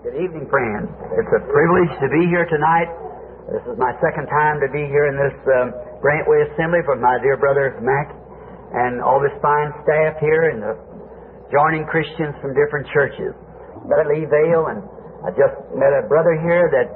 Good evening, friends. It's a privilege to be here tonight. This is my second time to be here in this Grantway Assembly with my dear brother Mac and all this fine staff here and the joining Christians from different churches. Brother Lee Vale, and I just met a brother here that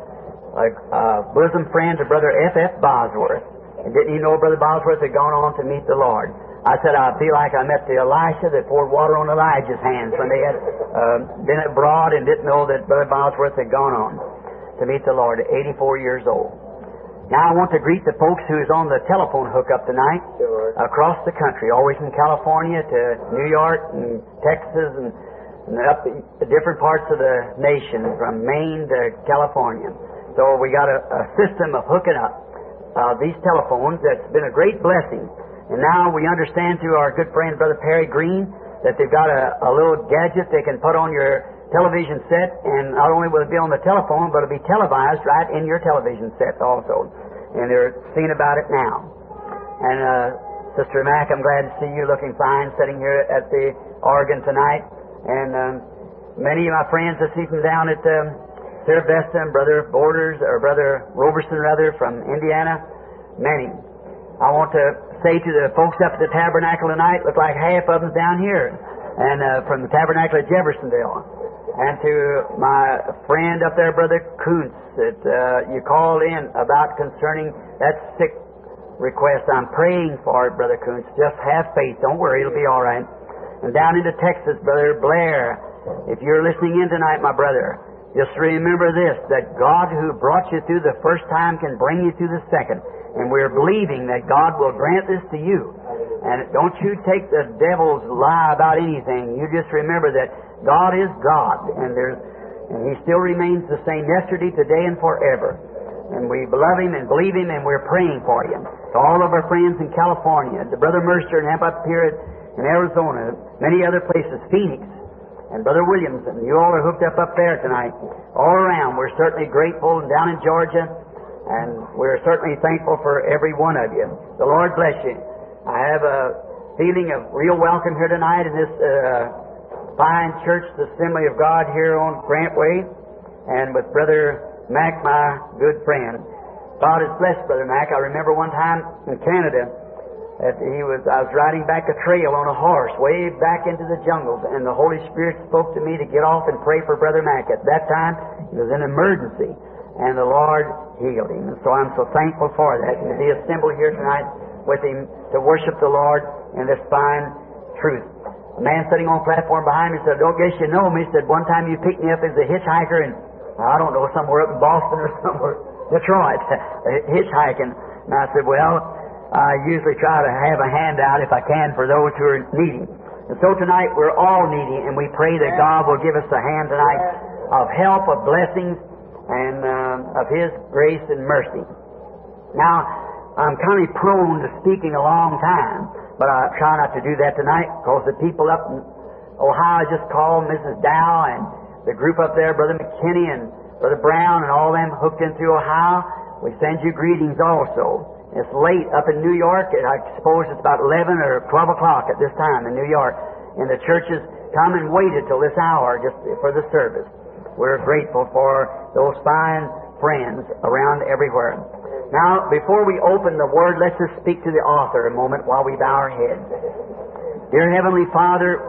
a bosom friend of Brother F.F. Bosworth. And didn't you know Brother Bosworth had gone on to meet the Lord? I said, I feel like I met the Elisha that poured water on Elijah's hands when they had been abroad and didn't know that Brother Bosworth had gone on to meet the Lord at 84 years old. Now I want to greet the folks who's on the telephone hookup tonight across the country, always from California to New York and Texas and up the different parts of the nation, from Maine to California. So we got a system of hooking up these telephones that's been a great blessing. And now we understand through our good friend Brother Perry Green that they've got a little gadget they can put on your television set, and not only will it be on the telephone, but it'll be televised right in your television set also. And they're seeing about it now. And Sister Mac, I'm glad to see you looking fine sitting here at the organ tonight. And many of my friends I see from down at Sarah Vesta and Brother Borders, or Brother Roberson rather, from Indiana, many. I want to say to the folks up at the Tabernacle tonight, look like half of them's down here, and from the Tabernacle at Jeffersonville. And to my friend up there, Brother Kuntz, that you called in about concerning that sick request. I'm praying for it, Brother Kuntz. Just have faith. Don't worry, it'll be all right. And down into Texas, Brother Blair, if you're listening in tonight, my brother, just remember this, that God who brought you through the first time can bring you through the second. And we're believing that God will grant this to you. And don't you take the devil's lie about anything. You just remember that God is God, and He still remains the same yesterday, today, and forever. And we love Him and believe Him, and we're praying for you. To all of our friends in California, to Brother Mercer and up here in Arizona, many other places, Phoenix, and Brother Williamson, you all are hooked up there tonight. All around, we're certainly grateful, and down in Georgia, and we're certainly thankful for every one of you. The Lord bless you. I have a feeling of real welcome here tonight in this fine church, the Assembly of God here on Grantway, and with Brother Mac, my good friend. God has blessed Brother Mac. I remember one time in Canada that I was riding back a trail on a horse way back into the jungles, and the Holy Spirit spoke to me to get off and pray for Brother Mac. At that time, it was an emergency, and the Lord healed him. And so I'm so thankful for that, and to be assembled here tonight with him to worship the Lord in this fine truth. A man sitting on a platform behind me said, "Don't guess you know me." He said, "One time you picked me up as a hitchhiker, and I don't know, somewhere up in Boston or somewhere, Detroit, hitchhiking." And I said, "Well, I usually try to have a handout if I can for those who are needy." And so tonight we're all needy, and we pray that God will give us a hand tonight of help, of blessings, and of His grace and mercy. Now, I'm kind of prone to speaking a long time, but I try not to do that tonight, because the people up in Ohio just called, Mrs. Dow and the group up there, Brother McKinney and Brother Brown and all them hooked in through Ohio. We send you greetings also. It's late up in New York. I suppose it's about 11 or 12 o'clock at this time in New York. And the churches come and waited till this hour just for the service. We're grateful for those fine friends around everywhere. Now, before we open the Word, let's just speak to the author a moment while we bow our heads. Dear Heavenly Father,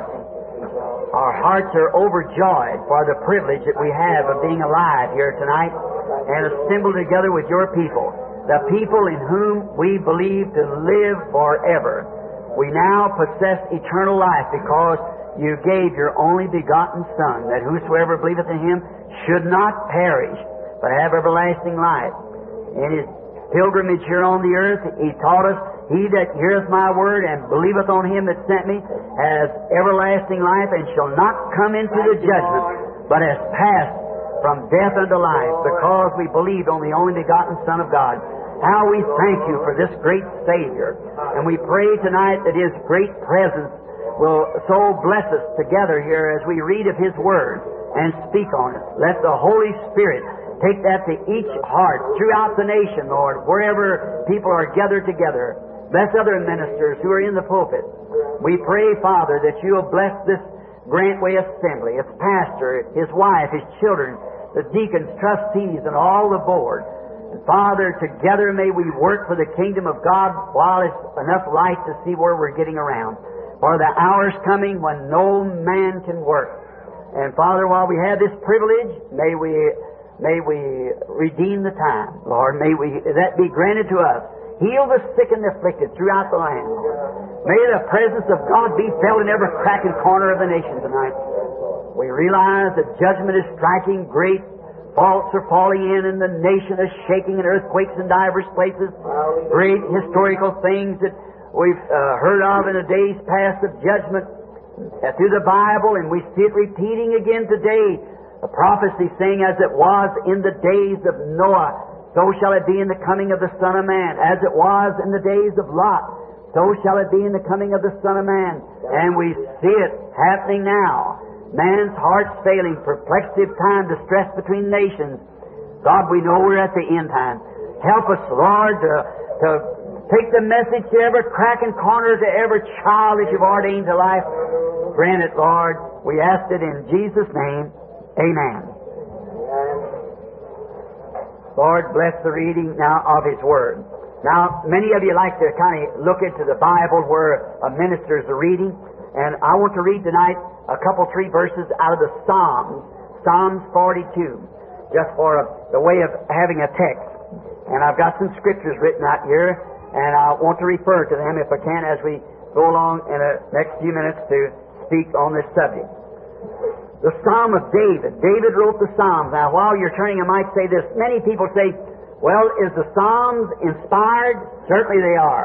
our hearts are overjoyed for the privilege that we have of being alive here tonight and assembled together with your people, the people in whom we believe to live forever. We now possess eternal life because you gave your only begotten Son, that whosoever believeth in Him should not perish, but have everlasting life. In His pilgrimage here on the earth, He taught us, "He that heareth my word and believeth on Him that sent me has everlasting life, and shall not come into the judgment, but has passed from death unto life, because we believed on the only begotten Son of God." How we thank you for this great Savior. And we pray tonight that His great presence will so bless us together here as we read of His Word and speak on it. Let the Holy Spirit take that to each heart throughout the nation, Lord, wherever people are gathered together. Bless other ministers who are in the pulpit. We pray, Father, that you'll bless this Grantway Assembly, its pastor, his wife, his children, the deacons, trustees, and all the board. And Father, together may we work for the kingdom of God while it's enough light to see where we're getting around. For the hour's coming when no man can work. And Father, while we have this privilege, may we redeem the time. Lord, may that be granted to us. Heal the sick and the afflicted throughout the land. May the presence of God be felt in every crack and corner of the nation tonight. We realize that judgment is striking, great faults are falling in, and the nation is shaking, and earthquakes in divers places. Great historical things that we've heard of in the days past of judgment through the Bible, and we see it repeating again today. The prophecy saying, as it was in the days of Noah, so shall it be in the coming of the Son of Man. As it was in the days of Lot, so shall it be in the coming of the Son of Man. And we see it happening now. Man's heart's failing, perplexity of time, distress between nations. God, we know we're at the end time. Help us, Lord, to take the message to every crack and corner, to every child that you've ordained to life. Grant it, Lord. We ask it in Jesus' name. Amen. Lord, bless the reading now of His Word. Now, many of you like to kind of look into the Bible where a minister's reading, and I want to read tonight a couple, 3 verses out of the Psalms, Psalms 42, just for the way of having a text. And I've got some scriptures written out here, and I want to refer to them if I can as we go along in the next few minutes to speak on this subject. The Psalm of David. David wrote the Psalms. Now, while you're turning, I might say this. Many people say, well, is the Psalms inspired? Certainly they are.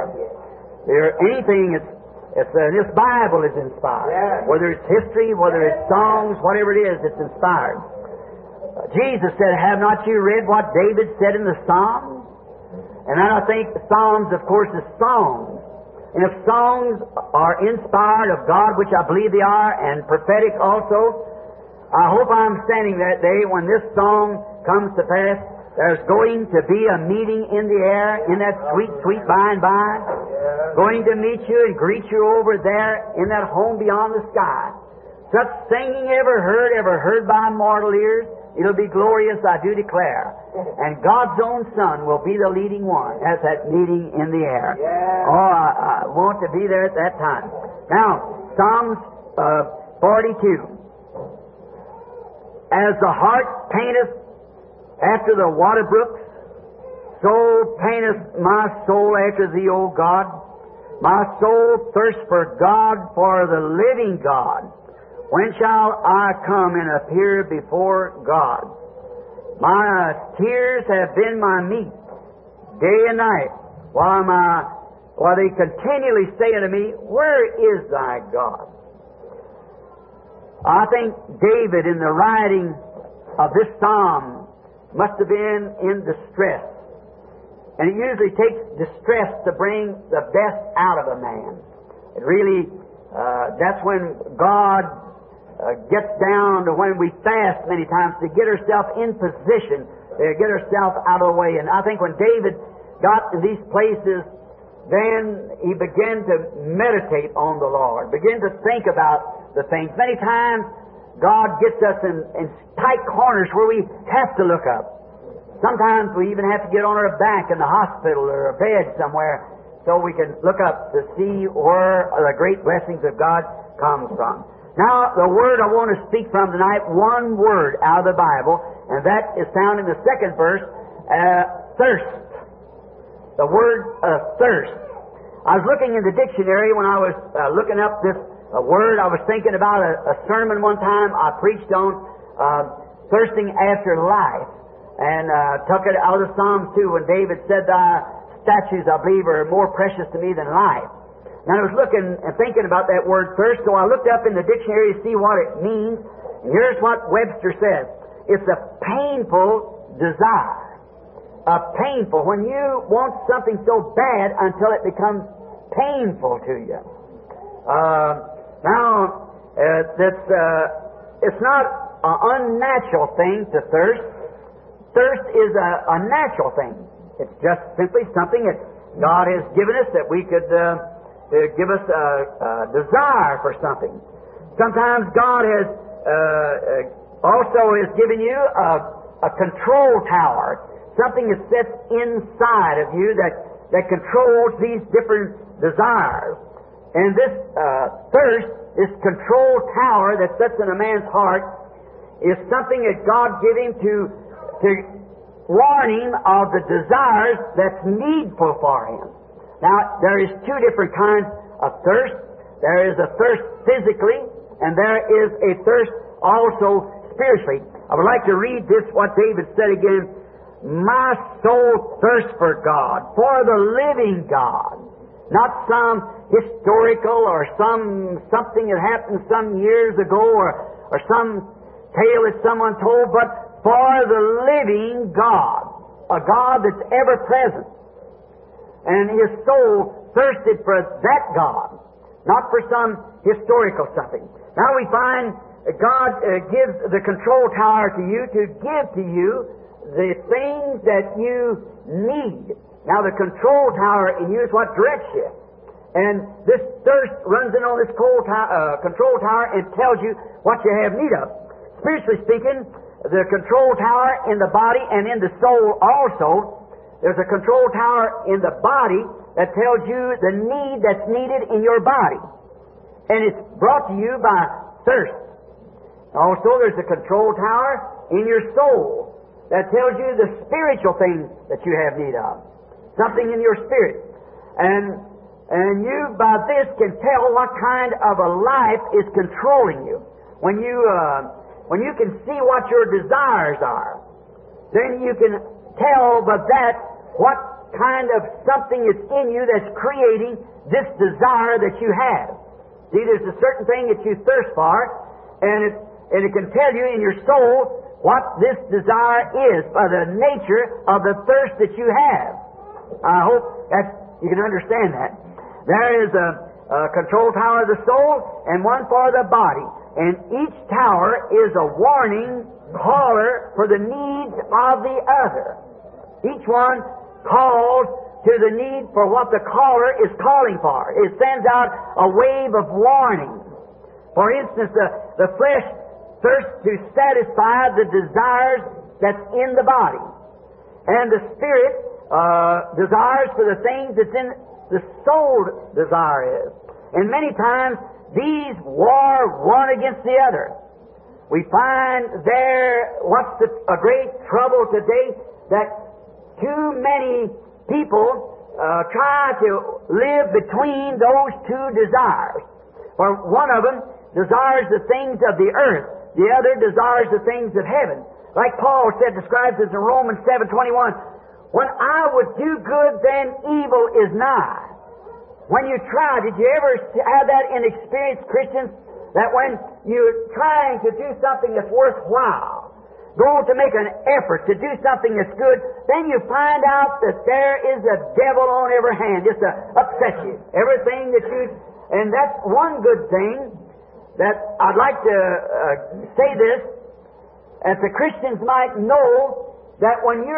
This Bible is inspired. Yeah. Whether it's history, whether it's songs, whatever it is, it's inspired. Jesus said, have not you read what David said in the Psalms? And I think the Psalms, of course, is songs. And if songs are inspired of God, which I believe they are, and prophetic also, I hope I'm standing that day when this song comes to pass. There's going to be a meeting in the air, in that sweet, sweet by and by. Going to meet you and greet you over there in that home beyond the sky. Such singing ever heard by mortal ears. It'll be glorious, I do declare. And God's own Son will be the leading one at that meeting in the air. Oh, I want to be there at that time. Now, Psalms 42. As the heart painteth after the water brooks, so painteth my soul after Thee, O God. My soul thirsts for God, for the living God. When shall I come and appear before God? My tears have been my meat, day and night, while they continually say unto me, where is Thy God? I think David, in the writing of this psalm, must have been in distress. And it usually takes distress to bring the best out of a man. It really, that's when God gets down to when we fast many times to get ourselves in position, to get ourselves out of the way. And I think when David got in these places, then he began to meditate on the Lord, began to think about the things. Many times God gets us in tight corners where we have to look up. Sometimes we even have to get on our back in the hospital or a bed somewhere so we can look up to see where the great blessings of God comes from. Now, the word I want to speak from tonight, one word out of the Bible, and that is found in the second verse, thirst. The word thirst. I was looking in the dictionary when I was looking up this word. I was thinking about a sermon one time I preached on thirsting after life. And took it out of Psalms 2 when David said, Thy statutes, I believe, are more precious to me than life. Now, I was looking and thinking about that word thirst, so I looked up in the dictionary to see what it means. And here's what Webster says. It's a painful desire. A painful, when you want something so bad until it becomes painful to you. It's not an unnatural thing to thirst. Thirst is a natural thing. It's just simply something that God has given us that we could give us a desire for something. Sometimes God has also has given you a control tower, something that sits inside of you that controls these different desires. And this thirst, this control tower that sits in a man's heart, is something that God gave him to warn him of the desires that's needful for him. Now, there is two different kinds of thirst. There is a thirst physically, and there is a thirst also spiritually. I would like to read this, what David said again. My soul thirsts for God, for the living God. Not some historical or something that happened some years ago or some tale that someone told, but for the living God, a God that's ever present. And his soul thirsted for that God, not for some historical something. Now we find God gives the control tower to you to give to you the things that you need. Now the control tower in you is what directs you. And this thirst runs in on this control tower and tells you what you have need of. Spiritually speaking, the control tower in the body and in the soul also, there's a control tower in the body that tells you the need that's needed in your body. And it's brought to you by thirst. Also, there's a control tower in your soul that tells you the spiritual things that you have need of. Something in your spirit. And you, by this, can tell what kind of a life is controlling you. When you can see what your desires are, then you can tell by that what kind of something is in you that's creating this desire that you have. See, there's a certain thing that you thirst for, and it can tell you in your soul what this desire is by the nature of the thirst that you have. I hope that you can understand that. There is a control tower of the soul and one for the body. And each tower is a warning caller for the needs of the other. Each one calls to the need for what the caller is calling for. It sends out a wave of warning. For instance, the flesh thirsts to satisfy the desires that's in the body. And the spirit desires for the things that's in the soul desire is. And many times these war one against the other. We find there what's a great trouble today, that too many people try to live between those two desires. For one of them desires the things of the earth, the other desires the things of heaven. Like Paul describes this in Romans 7:21. When I would do good, then evil is nigh. When you try, did you ever have that in experienced Christians? That when you're trying to do something that's worthwhile, go to make an effort to do something that's good, then you find out that there is a devil on every hand just to upset you. Everything that you... And that's one good thing that I'd like to say this, as the Christians might know, that when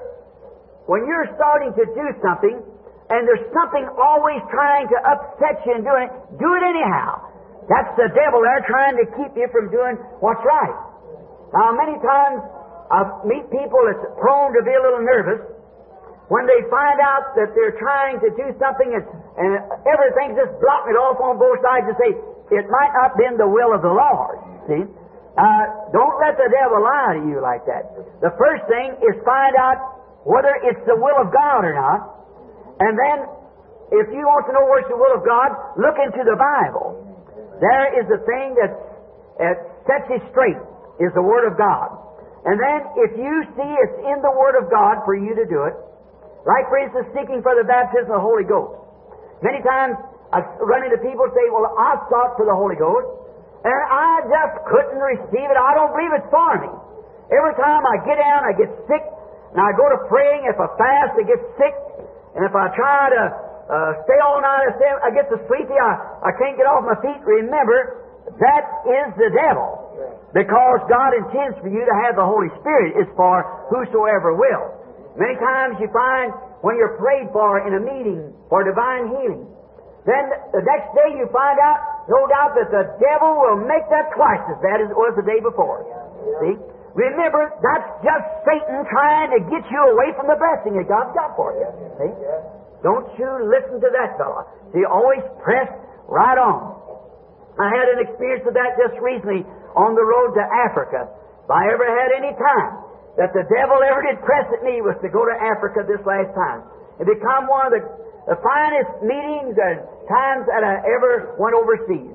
you're starting to do something, and there's something always trying to upset you and do it anyhow. That's the devil there trying to keep you from doing what's right. Now, many times I meet people that's prone to be a little nervous when they find out that they're trying to do something and everything's just blocking it off on both sides and say, it might not have been the will of the Lord. See? Don't let the devil lie to you like that. The first thing is find out whether it's the will of God or not. And then, if you want to know what's the will of God, look into the Bible. There is a thing that sets you straight, is the Word of God. And then, if you see it's in the Word of God for you to do it, like, for instance, seeking for the baptism of the Holy Ghost. Many times, I run into people who say, well, I sought for the Holy Ghost, and I just couldn't receive it. I don't believe it's for me. Every time I get down, I get sick, and I go to praying. If I fast, I get sick. And if I try to stay all night, I get so sleepy, I can't get off my feet. Remember, that is the devil. Because God intends for you to have the Holy Spirit. It's for whosoever will. Many times you find when you're prayed for in a meeting for divine healing, then the next day you find out no doubt that the devil will make that twice as bad as it was the day before. See? Remember, that's just Satan trying to get you away from the blessing that God's got for you. See? Don't you listen to that fellow. See, always press right on. I had an experience of that just recently on the road to Africa. If I ever had any time that the devil ever did press at me was to go to Africa this last time. It become one of the finest meetings and times that I ever went overseas.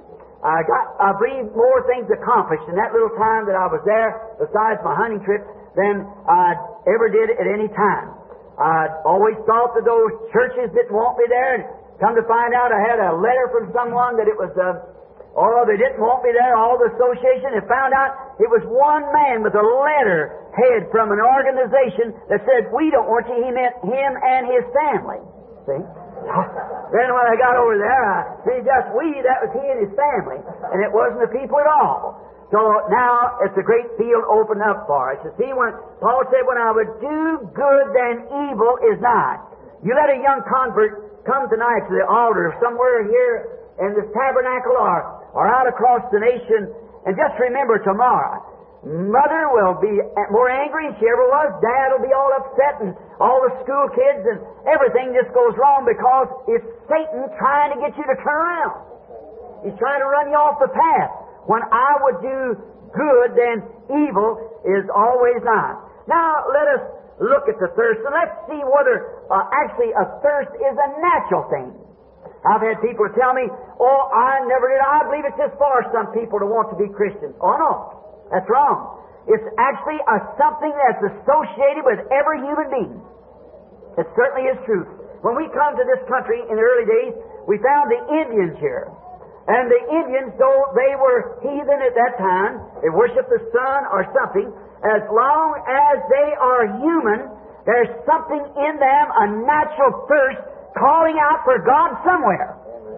I believe more things accomplished in that little time that I was there, besides my hunting trip, than I ever did at any time. I always thought that those churches didn't want me there, and come to find out I had a letter from someone that it was, they didn't want me there, all the association, and found out it was one man with a letterhead from an organization that said, we don't want you. He meant him and his family. See? Then when I got over there, that was he and his family, and it wasn't the people at all. So now it's a great field opened up for us. You see, when Paul said, when I would do good, then evil is not. You let a young convert come tonight to the altar somewhere here in this tabernacle or out across the nation, and just remember tomorrow, Mother will be more angry than she ever was. Dad will be all upset, and all the school kids, and everything just goes wrong because it's Satan trying to get you to turn around. He's trying to run you off the path. When I would do good, then evil is always not. Now, let us look at the thirst, and let's see whether actually a thirst is a natural thing. I've had people tell me, oh, I never did. I believe it's just for some people to want to be Christians. Oh, no. That's wrong. It's actually something that's associated with every human being. It certainly is true. When we come to this country in the early days, we found the Indians here. And the Indians, though they were heathen at that time, they worshiped the sun or something, as long as they are human, there's something in them, a natural thirst, calling out for God somewhere.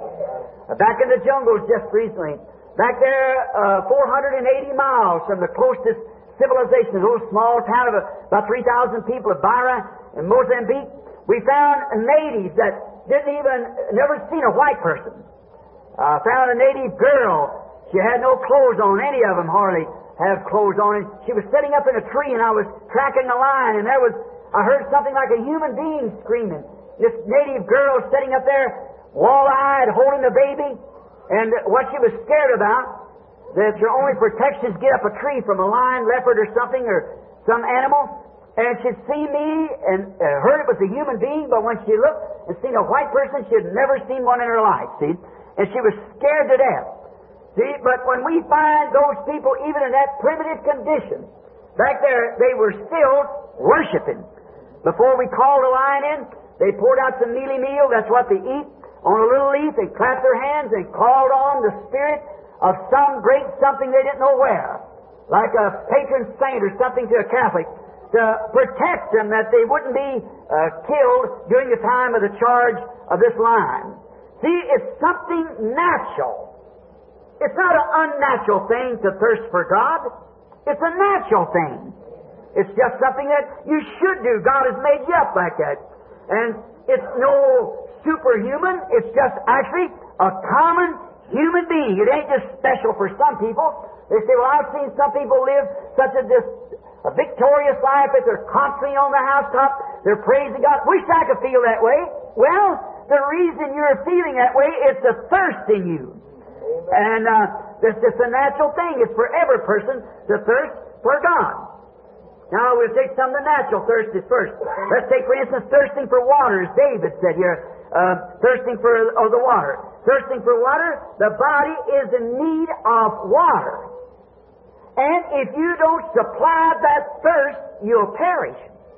Back in the jungles just recently, back there 480 miles from the closest civilization, a little small town of about 3,000 people of Beira in Mozambique, we found natives that never seen a white person. Found a native girl. She had no clothes on. Any of them hardly have clothes on. And she was sitting up in a tree, and I was tracking a line, and I heard something like a human being screaming. This native girl sitting up there, wall-eyed, holding the baby, and what she was scared about, that your only protection is get up a tree from a lion, leopard, or something, or some animal, and she'd see me and heard it was a human being, but when she looked and seen a white person, she had never seen one in her life, see? And she was scared to death. See, but when we find those people, even in that primitive condition, back there, they were still worshiping. Before we called the lion in, they poured out some mealy meal, that's what they eat, on a little leaf. They clapped their hands and called on the spirit of some great something they didn't know where, like a patron saint or something to a Catholic, to protect them that they wouldn't be killed during the time of the charge of this lion. See, it's something natural. It's not an unnatural thing to thirst for God. It's a natural thing. It's just something that you should do. God has made you up like that. And it's no superhuman. It's just actually a common human being. It ain't just special for some people. They say, well, I've seen some people live such a victorious life that they're constantly on the housetop. They're praising God. Wish I could feel that way. Well, the reason you're feeling that way is the thirst in you. And it's just a natural thing. It's for every person to thirst for God. Now we'll take some of the natural thirst first. Let's take, for instance, thirsting for water, as David said here. Thirsting for the water. Thirsting for water, the body is in need of water. And if you don't supply that thirst, you'll perish.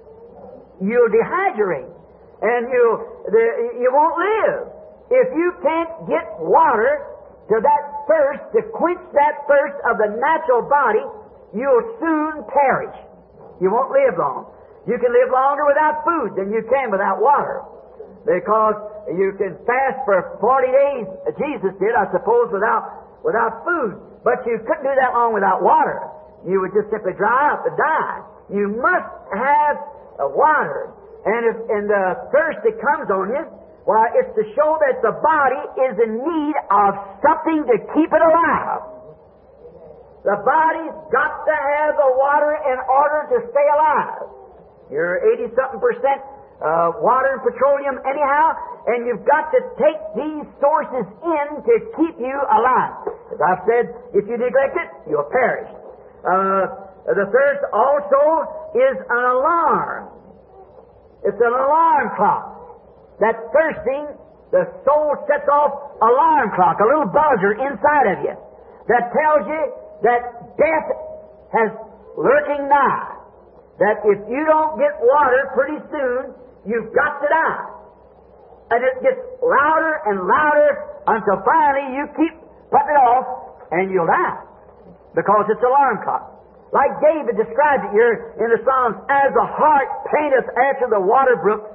You'll dehydrate. And you won't live. If you can't get water to that thirst, to quench that thirst of the natural body, you'll soon perish. You won't live long. You can live longer without food than you can without water. Because you can fast for 40 days, Jesus did, I suppose, without food. But you couldn't do that long without water. You would just simply dry up and die. You must have water. And the thirst that comes on you, Why, it's to show that the body is in need of something to keep it alive. The body's got to have the water in order to stay alive. You're 80-something% water and petroleum anyhow, and you've got to take these sources in to keep you alive. As I've said, if you neglect it, you'll perish. The thirst also is an alarm. It's an alarm clock. That thirsting, the soul sets off alarm clock, a little buzzer inside of you that tells you that death has lurking nigh. That if you don't get water pretty soon, you've got to die. And it gets louder and louder until finally you keep putting it off and you'll die. Because it's alarm clock. Like David described it here in the Psalms, as the hart painteth after the water brook,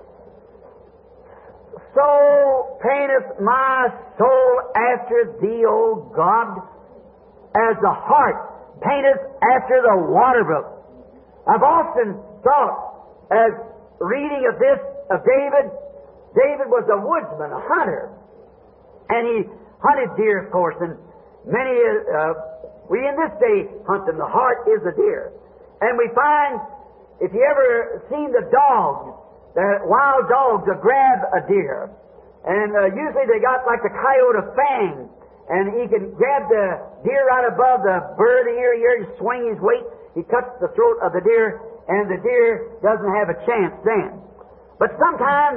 so painteth my soul after Thee, O God, as the hart painteth after the water brook. I've often thought, as reading of this, of David, David was a woodsman, a hunter. And he hunted deer, of course, and many, we in this day hunt them. The hart is the deer. And we find, if you ever seen the dogs, the wild dogs will grab a deer. And usually they got like the coyote a fang. And he can grab the deer right above the bird of the ear here and swing his weight. He cuts the throat of the deer, and the deer doesn't have a chance then. But sometimes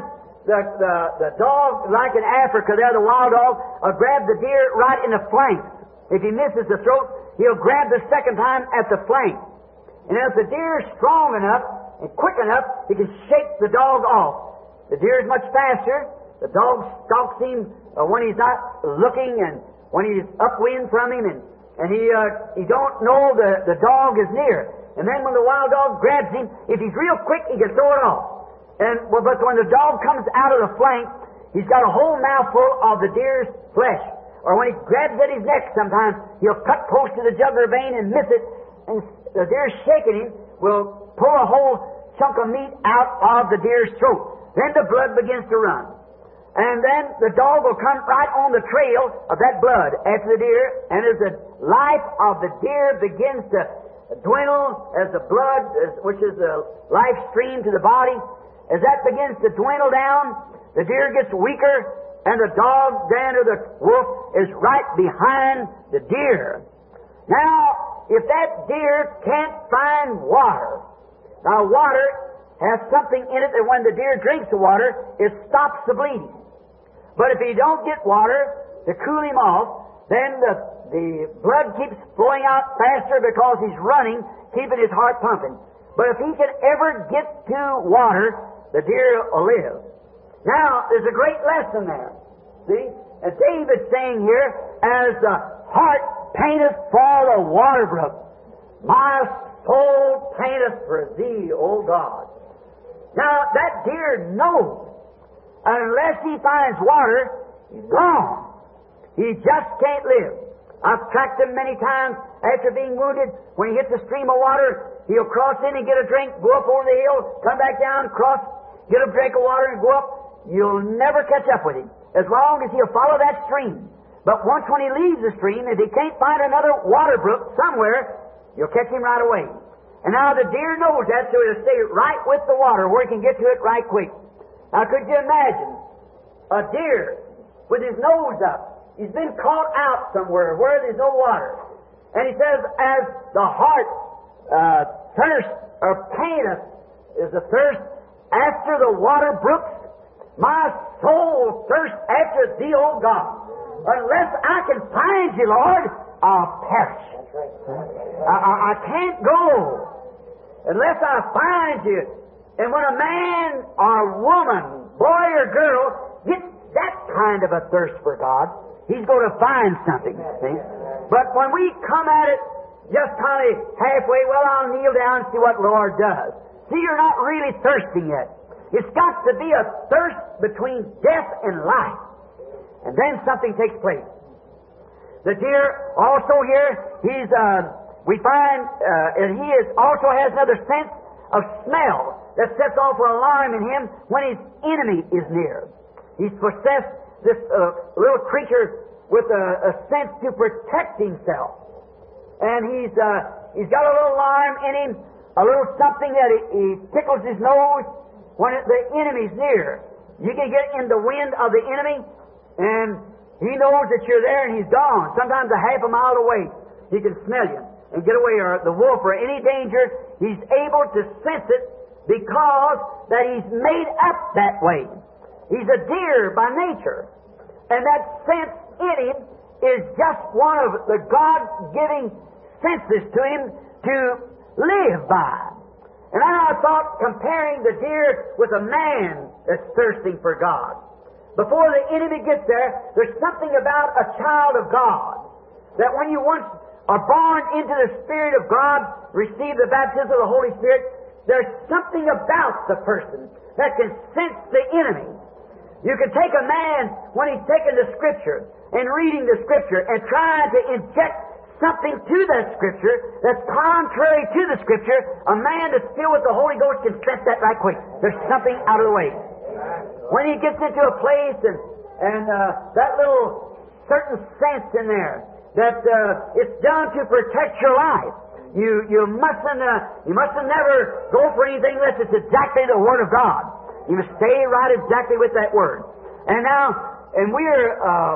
the dog, like in Africa there, the wild dog, will grab the deer right in the flanks. If he misses the throat, he'll grab the second time at the flank. And if the deer is strong enough and quick enough, he can shake the dog off. The deer is much faster. The dog stalks him when he's not looking and when he's upwind from him, and he don't know the dog is near. And then when the wild dog grabs him, if he's real quick, he can throw it off. But when the dog comes out of the flank, he's got a whole mouthful of the deer's flesh. Or when he grabs at his neck sometimes, he'll cut close to the jugular vein and miss it, and the deer shaking him will pull a whole chunk of meat out of the deer's throat. Then the blood begins to run. And then the dog will come right on the trail of that blood after the deer, and as the life of the deer begins to dwindle, as the blood, which is the life stream to the body, as that begins to dwindle down, the deer gets weaker, and the dog then, or the wolf, is right behind the deer. Now, if that deer can't find water, now water has something in it that when the deer drinks the water, it stops the bleeding. But if he don't get water to cool him off, then the blood keeps flowing out faster because he's running, keeping his heart pumping. But if he can ever get to water, the deer will live. Now, there's a great lesson there. See? And David's saying here, as the hart painteth for the water brook, my soul painteth for Thee, O God. Now, that deer knows, unless he finds water, he's gone. He just can't live. I've tracked him many times after being wounded. When he hits a stream of water, he'll cross in and get a drink, go up over the hill, come back down, cross, get a drink of water and go up. You'll never catch up with him as long as he'll follow that stream. But once when he leaves the stream, if he can't find another water brook somewhere, you'll catch him right away. And now the deer knows that, so he'll stay right with the water where he can get to it right quick. Now, could you imagine a deer with his nose up? He's been caught out somewhere where there's no water. And he says, as the heart thirst or paineth is the thirst after the water brooks, my soul thirsts after Thee, O God. Unless I can find You, Lord, I'll perish. I can't go unless I find You. And when a man or woman, boy or girl, gets that kind of a thirst for God, he's going to find something, see? But when we come at it just kind of halfway, well, I'll kneel down and see what the Lord does. See, you're not really thirsting yet. It's got to be a thirst between death and life. And then something takes place. The deer also here, we find, and he also has another sense of smell that sets off an alarm in him when his enemy is near. He's possessed this little creature with a sense to protect himself. And he's got a little alarm in him, a little something that he tickles his nose when the enemy's near. You can get in the wind of the enemy, and he knows that you're there and he's gone. Sometimes a half a mile away, he can smell you and get away, or the wolf or any danger. He's able to sense it because that he's made up that way. He's a deer by nature. And that sense in him is just one of the God-giving senses to him to live by. And I thought, comparing the deer with a man that's thirsting for God. Before the enemy gets there, there's something about a child of God that when you once are born into the Spirit of God, receive the baptism of the Holy Spirit, there's something about the person that can sense the enemy. You can take a man when he's taking the Scripture and reading the Scripture and trying to inject something to that Scripture that's contrary to the Scripture. A man that's filled with the Holy Ghost can sense that right quick. There's something out of the way. When he gets into a place and that little certain sense in there that it's done to protect your life. You mustn't never go for anything unless it's exactly the Word of God. You must stay right exactly with that Word. And we're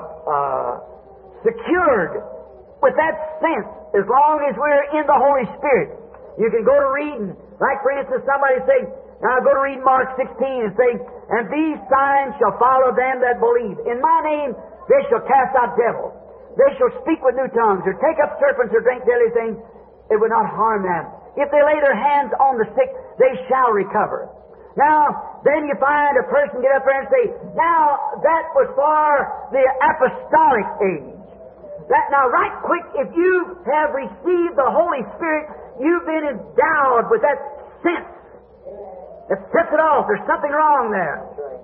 secured with that sense as long as we're in the Holy Spirit. You can go to reading, like for instance, somebody say, now go to read Mark 16 and say, and these signs shall follow them that believe. In my name they shall cast out devils. They shall speak with new tongues, or take up serpents, or drink deadly things. It would not harm them. If they lay their hands on the sick, they shall recover. Now, then you find a person get up there and say, now, that was for the apostolic age. Now, right quick, if you have received the Holy Spirit, you've been endowed with that sense. It sets it off. There's something wrong there.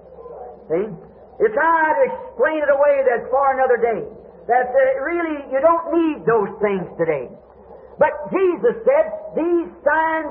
See? You try to explain it away, that's for another day. That really, you don't need those things today. But Jesus said, these signs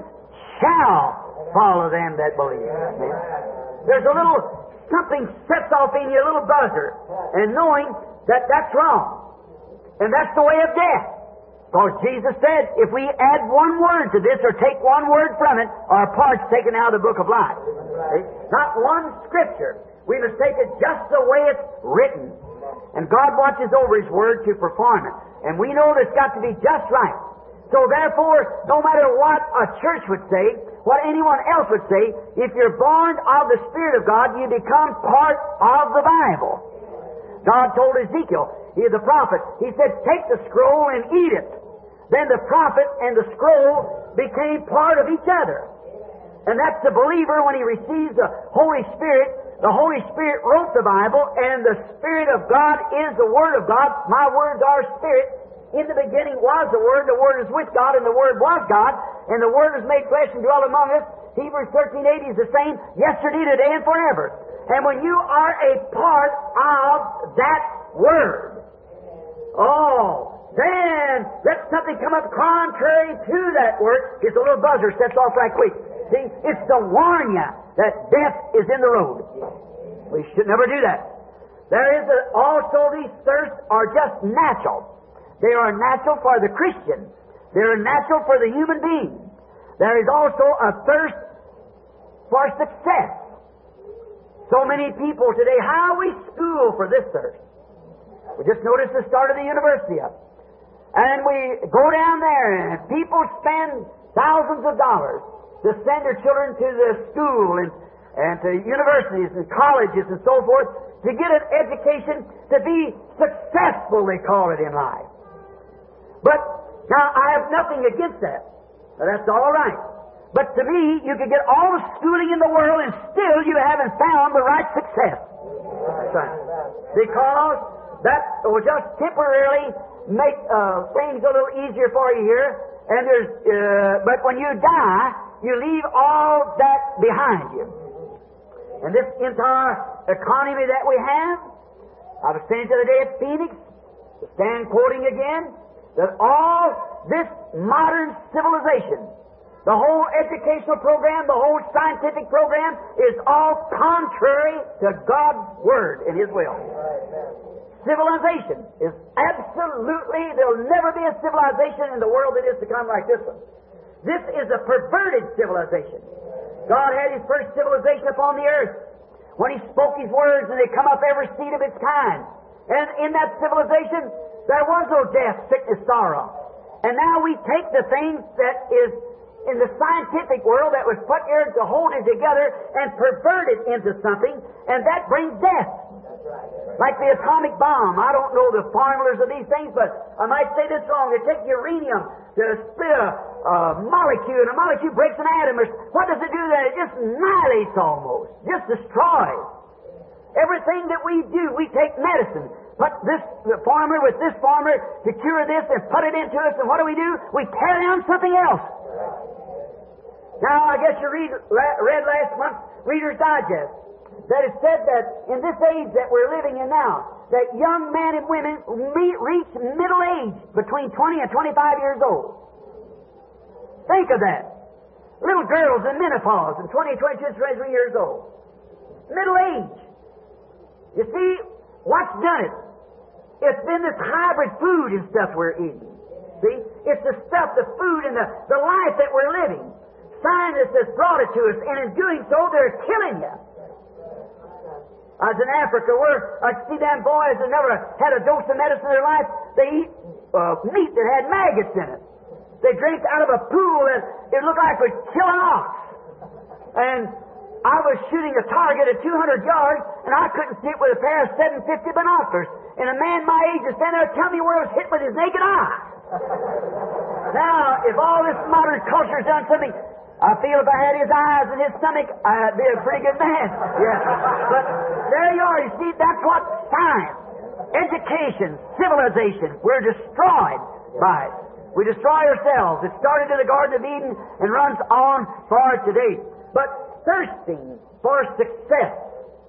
shall follow them that believe. There's a little something sets off in you, a little buzzer, and knowing that that's wrong. And that's the way of death. Because Jesus said, if we add one word to this or take one word from it, our part's taken out of the book of life. Not one scripture. We must take it just the way it's written. And God watches over His Word to perform it. And we know that it's got to be just right. So therefore, no matter what a church would say, what anyone else would say, if you're born of the Spirit of God, you become part of the Bible. God told Ezekiel, he is the prophet, He said, take the scroll and eat it. Then the prophet and the scroll became part of each other. And that's the believer when he receives the Holy Spirit. The Holy Spirit wrote the Bible, and the Spirit of God is the Word of God. My words are Spirit. In the beginning was the Word is with God, and the Word was God, and the Word was made flesh and dwelt among us. Hebrews 13:8 is the same yesterday, today, and forever. And when you are a part of that Word, then let something come up contrary to that Word. It's a little buzzer sets off right quick. See, it's to warn you that death is in the road. We should never do that. There is also these thirsts are just natural. They are natural for the Christian. They are natural for the human being. There is also a thirst for success. So many people today, how we school for this thirst. We just noticed the start of the university up. And we go down there and people spend thousands of dollars to send their children to the school and to universities and colleges and so forth to get an education to be successful, they call it in life. But now I have nothing against that. Now, that's all right. But to me, you can get all the schooling in the world and still you haven't found the right success. That's right. Because that will just temporarily make things a little easier for you here. And but when you die, you leave all that behind you. And this entire economy that we have, I was saying the other day at Phoenix, to stand quoting again, that all this modern civilization The whole educational program, the whole scientific program is all contrary to God's Word and His will. Civilization is absolutely, there'll never be a civilization in the world that is to come like this one. This is a perverted civilization. God had His first civilization upon the earth when He spoke His words and they come up every seed of its kind. And in that civilization, there was no death, sickness, sorrow. And now we take the things that is in the scientific world that was put here to hold it together and pervert it into something, and that brings death. Like the atomic bomb. I don't know the formulas of these things, but I might say this wrong. They take uranium to split a molecule, and a molecule breaks an atom. What does it do then? It just annihilates almost. Just destroys. Everything that we do, we take medicine. Put this formula with this formula to cure this and put it into us, and what do? We carry on something else. Now, I guess you read last month, Reader's Digest, that it said that in this age that we're living in now, that young men and women reach middle age between 20 and 25 years old. Think of that. Little girls in menopause and 20, 22, 23 years old. Middle age. You see, what's done it? It's been this hybrid food and stuff we're eating. See? It's the stuff, the food, and the life that we're living. Scientists have brought it to us, and in doing so, they're killing you. I was in Africa where I see them boys that never had a dose of medicine in their life. They eat meat that had maggots in it. They drink out of a pool that it looked like would kill an ox. And I was shooting a target at 200 yards, and I couldn't see it with a pair of 750 binoculars. And a man my age is standing there telling me where it was hit with his naked eye. Now, if all this modern culture has done something, I feel if I had his eyes and his stomach, I'd be a pretty good man. Yeah. But there you are. You see, that's what science, education, civilization, we're destroyed by it. We destroy ourselves. It started in the Garden of Eden and runs on for today. But thirsting for success.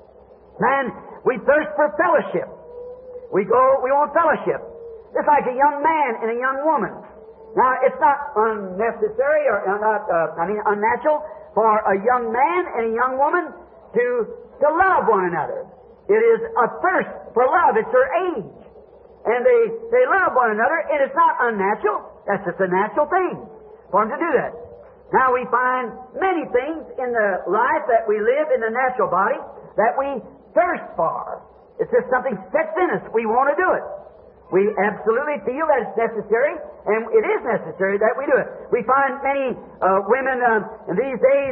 Man, we thirst for fellowship. We want fellowship. It's like a young man and a young woman. Now, it's not unnecessary or unnatural for a young man and a young woman to love one another. It is a thirst for love. It's their age. And they love one another, and it's not unnatural. That's just a natural thing for them to do that. Now, we find many things in the life that we live in the natural body that we thirst for. It's just something sets in us. We want to do it. We absolutely feel that it's necessary, and it is necessary that we do it. We find many women in these days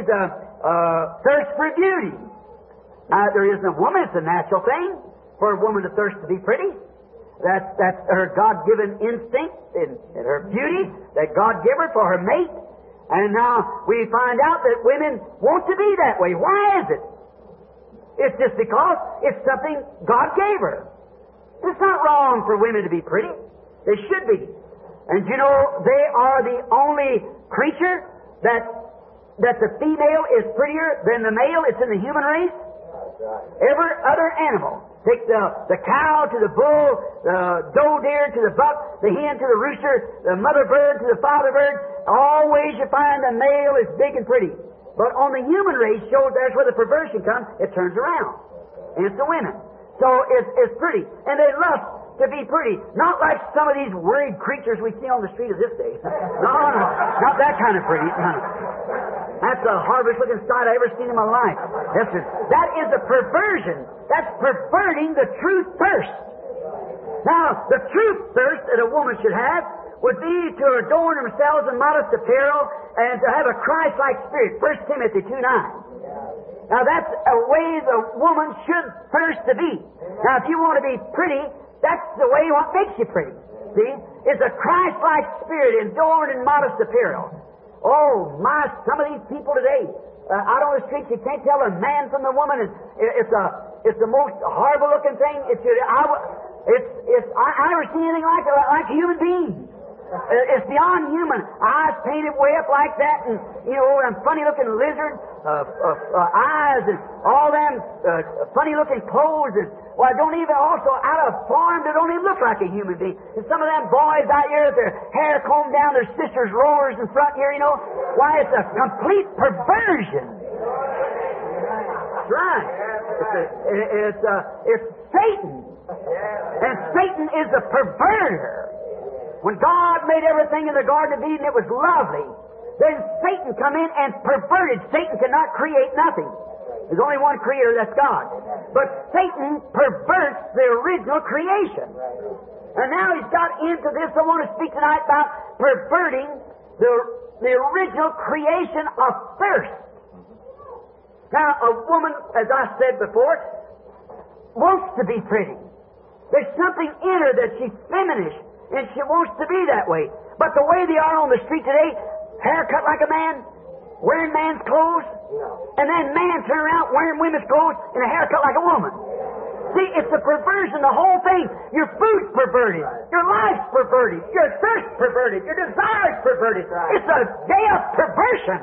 thirst for beauty. There isn't a woman, it's a natural thing for a woman to thirst to be pretty. That's her God-given instinct in her beauty that God gave her for her mate. And now we find out that women want to be that way. Why is it? It's just because it's something God gave her. It's not wrong for women to be pretty. They should be. And you know, they are the only creature that the female is prettier than the male. It's in the human race. Every other animal, take the cow to the bull, the doe deer to the buck, the hen to the rooster, the mother bird to the father bird, always you find the male is big and pretty. But on the human race shows that's where the perversion comes, it turns around. And it's the women. So it's pretty. And they lust to be pretty. Not like some of these worried creatures we see on the street of this day. No. Not that kind of pretty. No. That's the hardest looking sight I ever seen in my life. Yes, sir. That is a perversion. That's perverting the true thirst. Now, the true thirst that a woman should have would be to adorn themselves in modest apparel and to have a Christ-like spirit. 1 Timothy 2:9. Now, that's a way the woman should thirst to be. Now, if you want to be pretty, that's the way what makes you pretty. See? It's a Christ-like spirit, adorned in modest apparel. Oh, my, some of these people today, out on the streets, you can't tell a man from the woman. It's the most horrible-looking thing. I never seen anything like a human being. It's beyond human. eyes painted way up like that, and, them funny-looking lizard eyes, and all them funny-looking clothes, and, don't even also, out of form, they don't even look like a human being. And some of them boys out here with their hair combed down, their sisters' rollers in front here, it's a complete perversion. That's right. It's Satan. And Satan is a perverter. When God made everything in the Garden of Eden, it was lovely. Then Satan come in and perverted. Satan cannot create nothing. There's only one creator, that's God. But Satan perverts the original creation. And now he's got into this. I want to speak tonight about perverting the original creation of thirst. Now, a woman, as I said before, wants to be pretty. There's something in her that she's feminine, and she wants to be that way. But the way they are on the street today, hair cut like a man, wearing man's clothes, and then man turn around wearing women's clothes and a haircut like a woman. See, it's a perversion, the whole thing. Your food's perverted. Your life's perverted. Your thirst's perverted. Your desire's perverted. It's a day of perversion.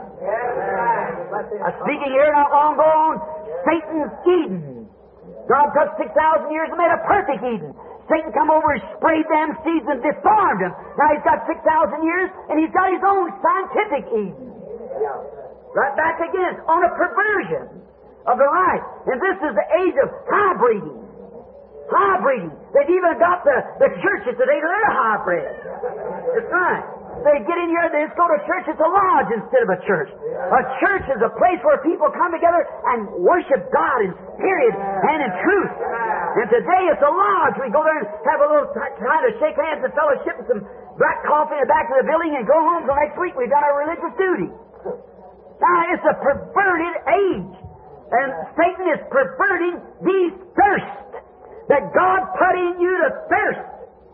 Speaking here not long ago on Satan's Eden. God took 6,000 years and made a perfect Eden. Satan come over and sprayed them seeds and deformed them. Now he's got 6,000 years and he's got his own scientific Eden. Right back again on a perversion of the right. And this is the age of high breeding. High breeding. They've even got the churches today that are hybrid. That's right. They get in here, they just go to church, it's a lodge instead of a church. A church is a place where people come together and worship God in spirit and in truth. And today it's a lodge. We go there and have a little time to shake hands and fellowship and some black coffee in the back of the building and go home till next week. We've done our religious duty. Now, it's a perverted age. And Satan is perverting these thirsts that God put in you to thirst.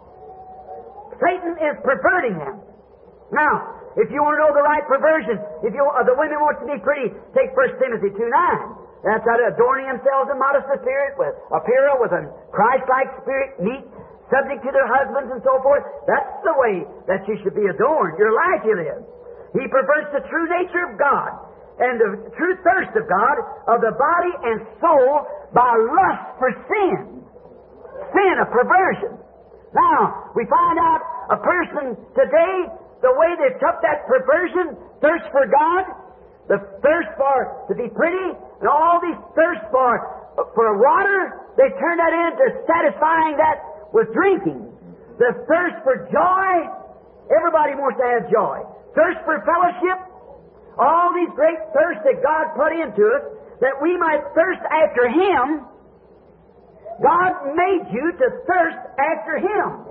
Satan is perverting them. Now, if you want to know the right perversion, if the women want to be pretty, take 1 Timothy 2:9. That's how to adorning themselves in modest spirit, with apparel, with a Christ-like spirit, meek, subject to their husbands and so forth. That's the way that you should be adorned. Your life you live. He perverts the true nature of God and the true thirst of God, of the body and soul, by lust for sin. Sin, a perversion. Now, we find out a person today, the way they took that perversion, thirst for God, the thirst for to be pretty, and all these thirst for water, they turn that into satisfying that with drinking. The thirst for joy, everybody wants to have joy. Thirst for fellowship, all these great thirsts that God put into us, that we might thirst after Him. God made you to thirst after Him.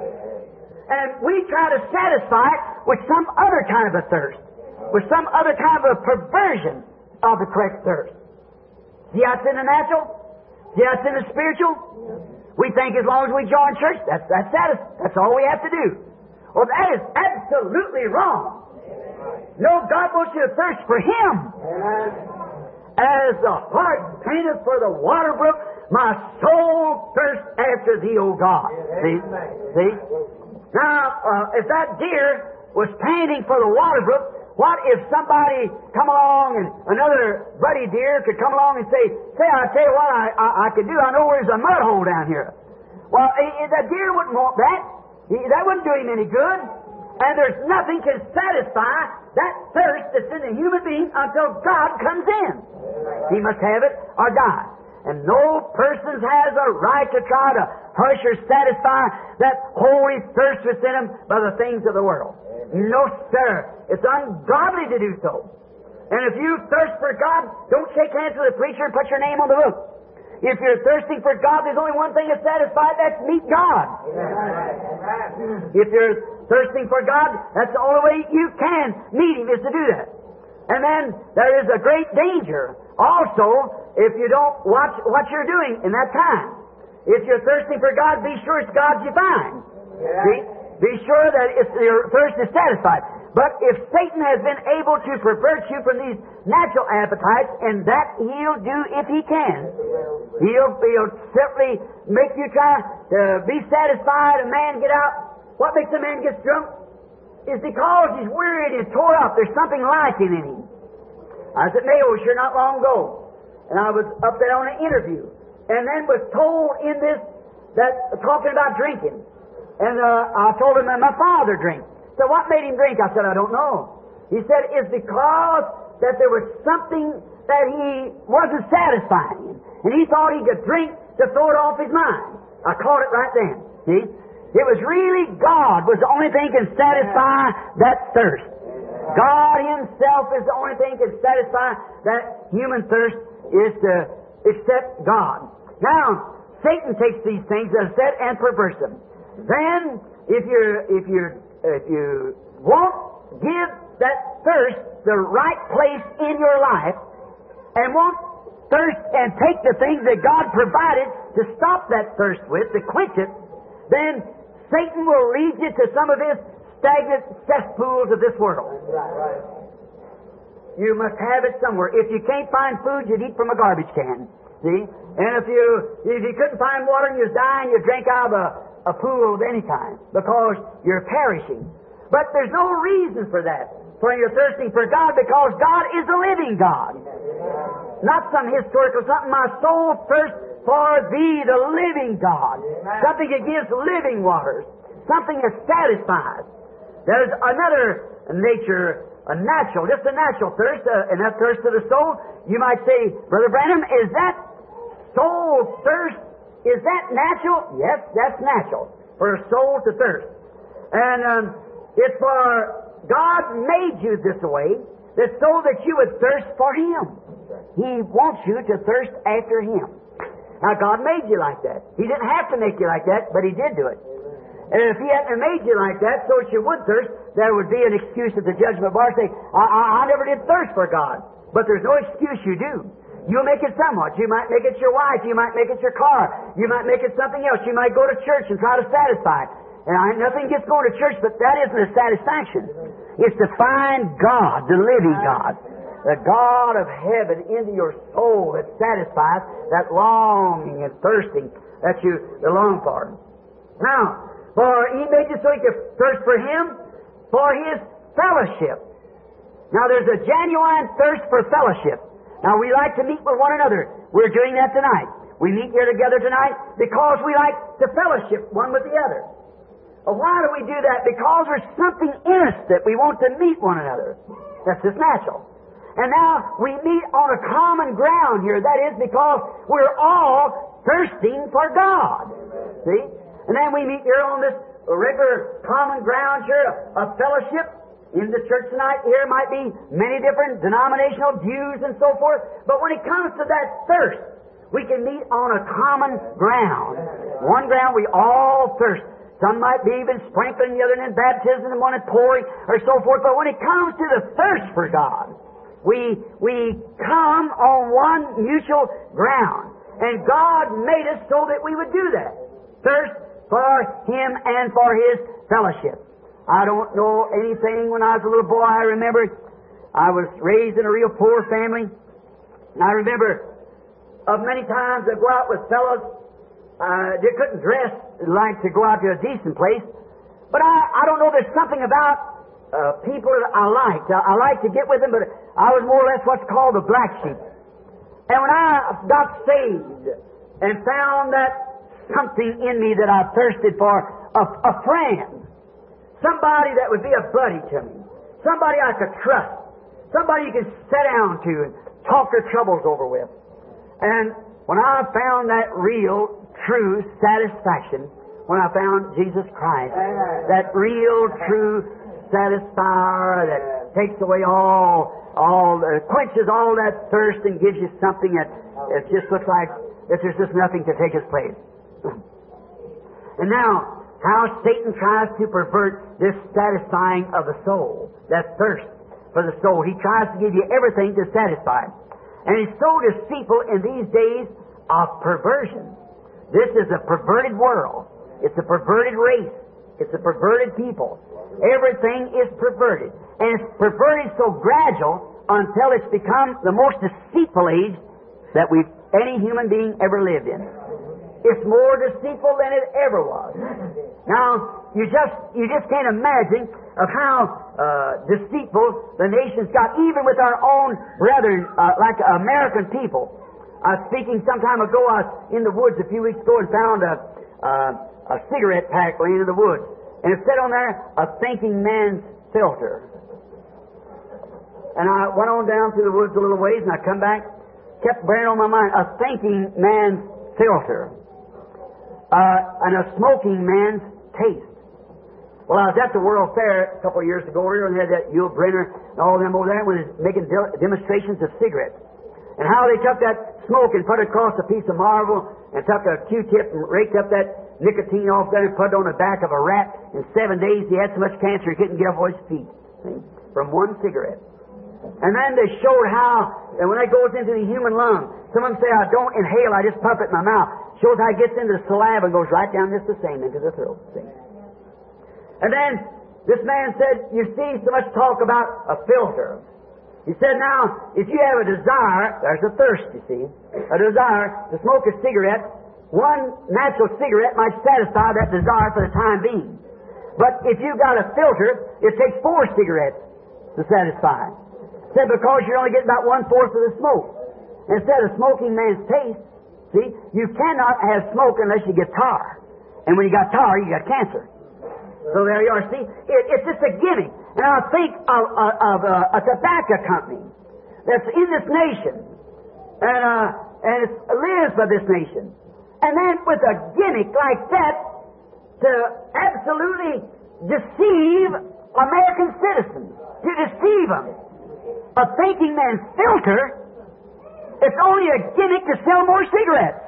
And we try to satisfy it with some other kind of a thirst, with some other kind of a perversion of the correct thirst. See how it's in the natural? See how it's in the spiritual? We think as long as we join church, that's all we have to do. Well, that is absolutely wrong. No, God wants you to thirst for Him. As the heart panteth for the water brook, my soul thirsts after Thee, O God. See? Now, if that deer was panting for the water brook, what if somebody come along and another buddy deer could come along and say, I tell you what I could do. I know there's a mud hole down here. Well, that deer wouldn't want that. That wouldn't do him any good. And there's nothing can satisfy that thirst that's in the human being until God comes in. He must have it or die. And no person has a right to try to hush or satisfy that holy thirst within him by the things of the world. No, sir. It's ungodly to do so. And if you thirst for God, don't shake hands with a preacher and put your name on the book. If you're thirsting for God, there's only one thing to satisfy, that's meet God. If you're thirsting for God, that's the only way you can meet Him, is to do that. And then there is a great danger also if you don't watch what you're doing in that time. If you're thirsting for God, be sure it's God you find. Be sure that your thirst is satisfied. But if Satan has been able to pervert you from these natural appetites, and that he'll do if he can, he'll simply make you try to be satisfied. A man get out. What makes a man get drunk? is because he's wearied and tore up. There's something lacking in him. I was at Mayo sure not long ago, and I was up there on an interview, and then was told in this that talking about drinking, and I told him that my father drank. So what made him drink? I said, I don't know. He said it's because that there was something that he wasn't satisfying him, and he thought he could drink to throw it off his mind. I caught it right then. See? It was really God was the only thing can satisfy that thirst. God Himself is the only thing can satisfy that human thirst, is to accept God. Now, Satan takes these things, as I said, and perverts them. Then, if you won't give that thirst the right place in your life, and won't thirst and take the things that God provided to stop that thirst with, to quench it, then Satan will lead you to some of his stagnant cesspools of this world. You must have it somewhere. If you can't find food, you'd eat from a garbage can. See? And if you couldn't find water and you're dying, you drink out of a pool of any kind, because you're perishing. But there's no reason for that. For you're thirsting for God, because God is a living God. Not some historical something. My soul thirsts for Thee, the living God. Something that gives living waters. Something that satisfies. There's another nature, a natural thirst, and that thirst of the soul. You might say, Brother Branham, is that soul thirst, is that natural? Yes, that's natural, for a soul to thirst. And it's for God made you this way, that so that you would thirst for Him. He wants you to thirst after Him. Now, God made you like that. He didn't have to make you like that, but He did do it. And if He hadn't made you like that so that you would thirst, there would be an excuse at the judgment bar saying, I never did thirst for God. But there's no excuse you do. You'll make it somewhat. You might make it your wife. You might make it your car. You might make it something else. You might go to church and try to satisfy it. And nothing gets going to church, but that isn't a satisfaction. It's to find God, the living God, the God of heaven into your soul that satisfies that longing and thirsting that you long for. Now, for He made you so you could thirst for Him, for His fellowship. Now, there's a genuine thirst for fellowship. Now, we like to meet with one another. We're doing that tonight. We meet here together tonight because we like to fellowship one with the other. Well, why do we do that? Because there's something in us that we want to meet one another. That's just natural. And now we meet on a common ground here. That is because we're all thirsting for God. See? And then we meet here on this regular common ground here of fellowship. In the church tonight here might be many different denominational views and so forth. But when it comes to that thirst, we can meet on a common ground. One ground we all thirst. Some might be even sprinkling, the other in baptism, and one in pouring, or so forth. But when it comes to the thirst for God, we come on one mutual ground. And God made us so that we would do that. Thirst for Him and for His fellowship. I don't know anything. When I was a little boy, I remember I was raised in a real poor family. And I remember of many times I'd go out with fellows. They couldn't dress like to go out to a decent place. But I don't know, there's something about people that I liked. I like to get with them, but I was more or less what's called a black sheep. And when I got saved and found that something in me that I thirsted for, a friend, somebody that would be a buddy to me, somebody I could trust, somebody you could sit down to and talk their troubles over with. And when I found that real, true satisfaction, when I found Jesus Christ, that real, true satisfier that takes away quenches all that thirst and gives you something that it just looks like that there's just nothing to take its place. And now, how Satan tries to pervert this satisfying of the soul, that thirst for the soul. He tries to give you everything to satisfy it. And he's so deceitful in these days of perversion. This is a perverted world. It's a perverted race. It's a perverted people. Everything is perverted. And it's perverted so gradual until it's become the most deceitful age that any human being ever lived in. It's more deceitful than it ever was. Now, you just can't imagine of how deceitful the nations got, even with our own brethren, like American people. I was speaking some time ago. I was in the woods a few weeks ago and found a cigarette pack laying in the woods. And it said on there, "A thinking man's filter." And I went on down through the woods a little ways, and I come back, kept bearing on my mind, "A thinking man's filter." And a smoking man's taste. Well, I was at the World Fair a couple of years ago here, and they had that Yul Brynner and all of them over there when they was making demonstrations of cigarettes. And how they took that smoke and put it across a piece of marble and took a Q-tip and raked up that nicotine off there and put it on the back of a rat. In 7 days he had so much cancer he couldn't get up on his feet. See? From one cigarette. And then they showed how, and when it goes into the human lung, some of them say, "I don't inhale, I just puff it in my mouth." Shows how it gets into the saliva and goes right down just the same into the throat. See? And then this man said, "You see so much talk about a filter." He said, "Now, if you have a desire," there's a thirst, you see, a desire to smoke a cigarette, one natural cigarette might satisfy that desire for the time being. But if you've got a filter, it takes 4 cigarettes to satisfy. He said, because you're only getting about 1/4 of the smoke. Instead of smoking man's taste, see, you cannot have smoke unless you get tar. And when you got tar, you got cancer. So there you are. See, it's just a gimmick. And I think of a tobacco company that's in this nation, and it lives by this nation. And then with a gimmick like that to absolutely deceive American citizens, to deceive them. A thinking man's filter, it's only a gimmick to sell more cigarettes.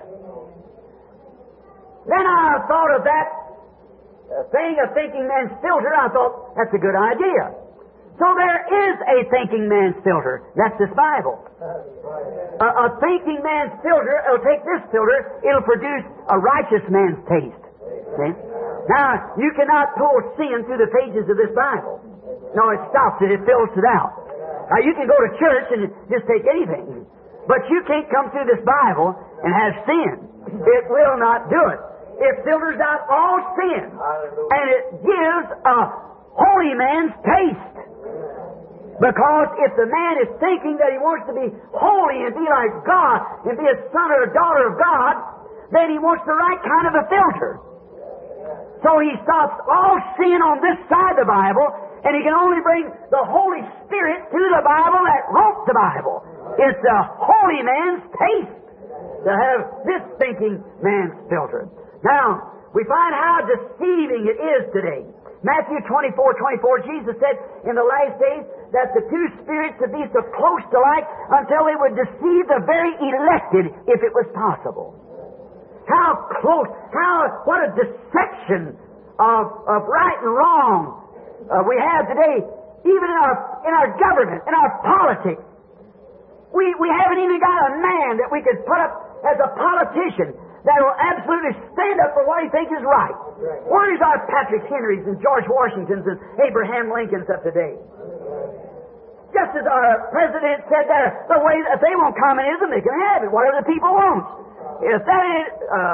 Then I thought of that thing, a thinking man's filter. I thought, that's a good idea. So there is a thinking man's filter. That's this Bible. A thinking man's filter, it'll take this filter, it'll produce a righteous man's taste. See? Now, you cannot pull sin through the pages of this Bible. No, it stops it. It fills it out. Now, you can go to church and just take anything. But you can't come through this Bible and have sin. It will not do it. It filters out all sin. And it gives a holy man's taste. Because if the man is thinking that he wants to be holy and be like God and be a son or a daughter of God, then he wants the right kind of a filter. So he stops all sin on this side of the Bible, and he can only bring the Holy Spirit to the Bible that wrote the Bible. It's the holy man's taste to have this thinking man's filter. Now, we find how deceiving it is today. Matthew 24:24, Jesus said in the last days that the two spirits would be so close to like until they would deceive the very elected if it was possible. How close, what a deception of right and wrong we have today, even in our government, in our politics. We haven't even got a man that we could put up as a politician that will absolutely stand up for what he thinks is right. Where is our Patrick Henrys and George Washingtons and Abraham Lincolns of today? Just as our president said there, the way if they want communism, they can have it, whatever the people want. If that is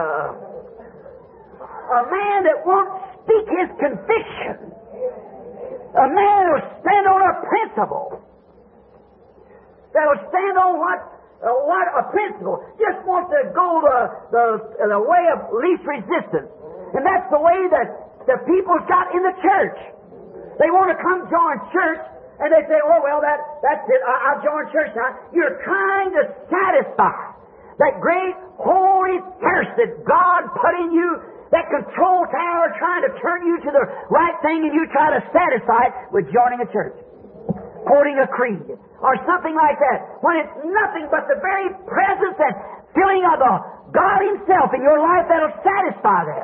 a man that won't speak his conviction, a man who will stand on a principle, that will stand on what a principle, just wants to go the way of least resistance. And that's the way that the people's got in the church. They want to come join church, and they say, "Oh, well, that's it. I'll join church now." You're trying to satisfy that great holy thirst that God put in you, that control tower trying to turn you to the right thing, and you try to satisfy it with joining a church, quoting a creed, or something like that, when it's nothing but the very presence and filling of the God Himself in your life that'll satisfy that.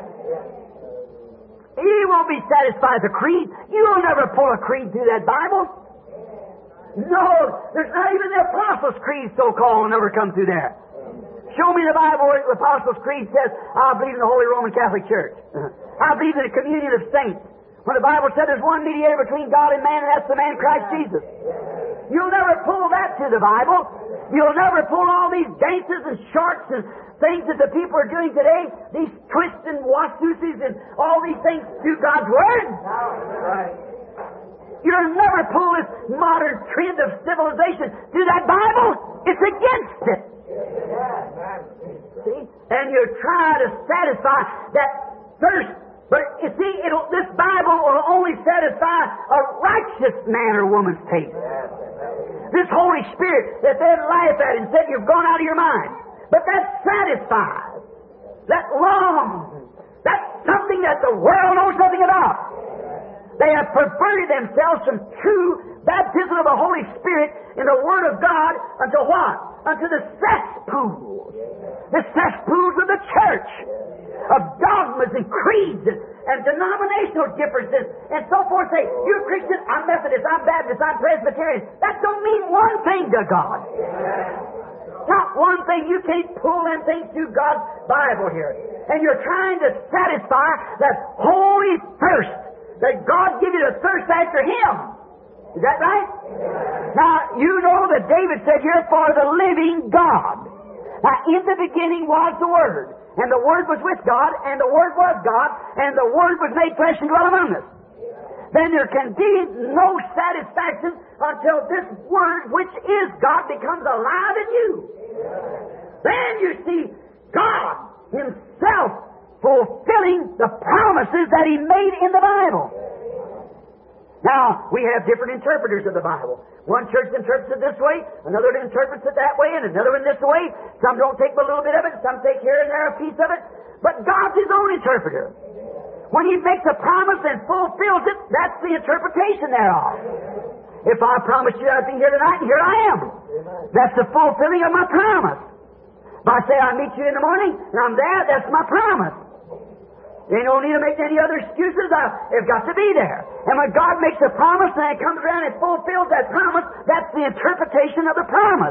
He won't be satisfied with a creed. You'll never pull a creed through that Bible. No, there's not even the Apostles' Creed, so-called, will never come through there. Show me the Bible where the Apostles' Creed says, "I believe in the Holy Roman Catholic Church. I believe in the communion of saints." When the Bible said there's one mediator between God and man, and that's the man Christ Jesus. You'll never pull that to the Bible. You'll never pull all these dances and shorts and things that the people are doing today, these twists and wasusis and all these things through God's Word. Right. You'll never pull this modern trend of civilization through that Bible. It's against it. See? And you try to satisfy that thirst. But you see, this Bible will only satisfy a righteous man or woman's taste. This Holy Spirit that they'd laugh at and said, you've gone out of your mind. But that satisfies. That longs. That's something that the world knows nothing about. They have perverted themselves from true baptism of the Holy Spirit in the Word of God unto what? Unto the cesspools. The cesspools of the church. Of dogmas and creeds and denominational differences and so forth. Say, you're Christian, I'm Methodist, I'm Baptist, I'm Presbyterian. That don't mean one thing to God. Not one thing. You can't pull them things through God's Bible here. And you're trying to satisfy that holy thirst that God give you the thirst after Him. Is that right? Now, you know that David said here, for the living God. Now, in the beginning was the Word. And the Word was with God, and the Word was God, and the Word was made flesh and dwelt among us. Then there can be no satisfaction until this Word, which is God, becomes alive in you. Then you see God Himself fulfilling the promises that He made in the Bible. Now, we have different interpreters of the Bible. One church interprets it this way, another interprets it that way, and another one this way. Some don't take but a little bit of it, some take here and there a piece of it. But God's His own interpreter. When He makes a promise and fulfills it, that's the interpretation thereof. If I promised you I'd be here tonight, and here I am. That's the fulfilling of my promise. If I say I'll meet you in the morning, and I'm there, that's my promise. There ain't no need to make any other excuses. I've got to be there. And when God makes a promise and it comes around and fulfills that promise, that's the interpretation of the promise.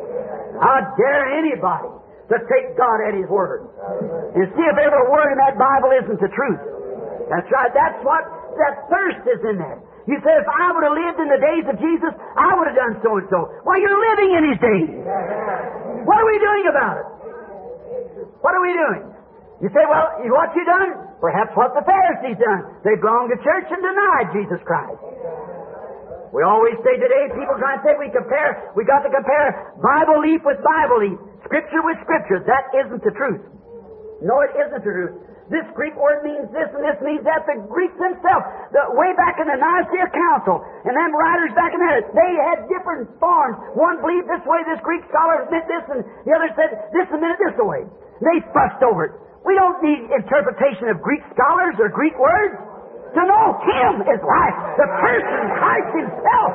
How dare anybody to take God at His word and see if every word in that Bible isn't the truth. That's right. That's what that thirst is in there. You say, if I would have lived in the days of Jesus, I would have done so and so. Well, you're living in His days. What are we doing about it? What are we doing? You say, well, what you done? Perhaps what the Pharisees done. They belonged to church and denied Jesus Christ. We always say today, people try and say we got to compare Bible leaf with Bible leaf, Scripture with Scripture. That isn't the truth. No, it isn't the truth. This Greek word means this and this means that. The Greeks themselves, way back in the Nicaea Council, and them writers back in there, they had different forms. One believed this way, this Greek scholar meant this, and the other said this and meant this way. They fussed over it. We don't need interpretation of Greek scholars or Greek words. To know Him is life. The person, Christ Himself.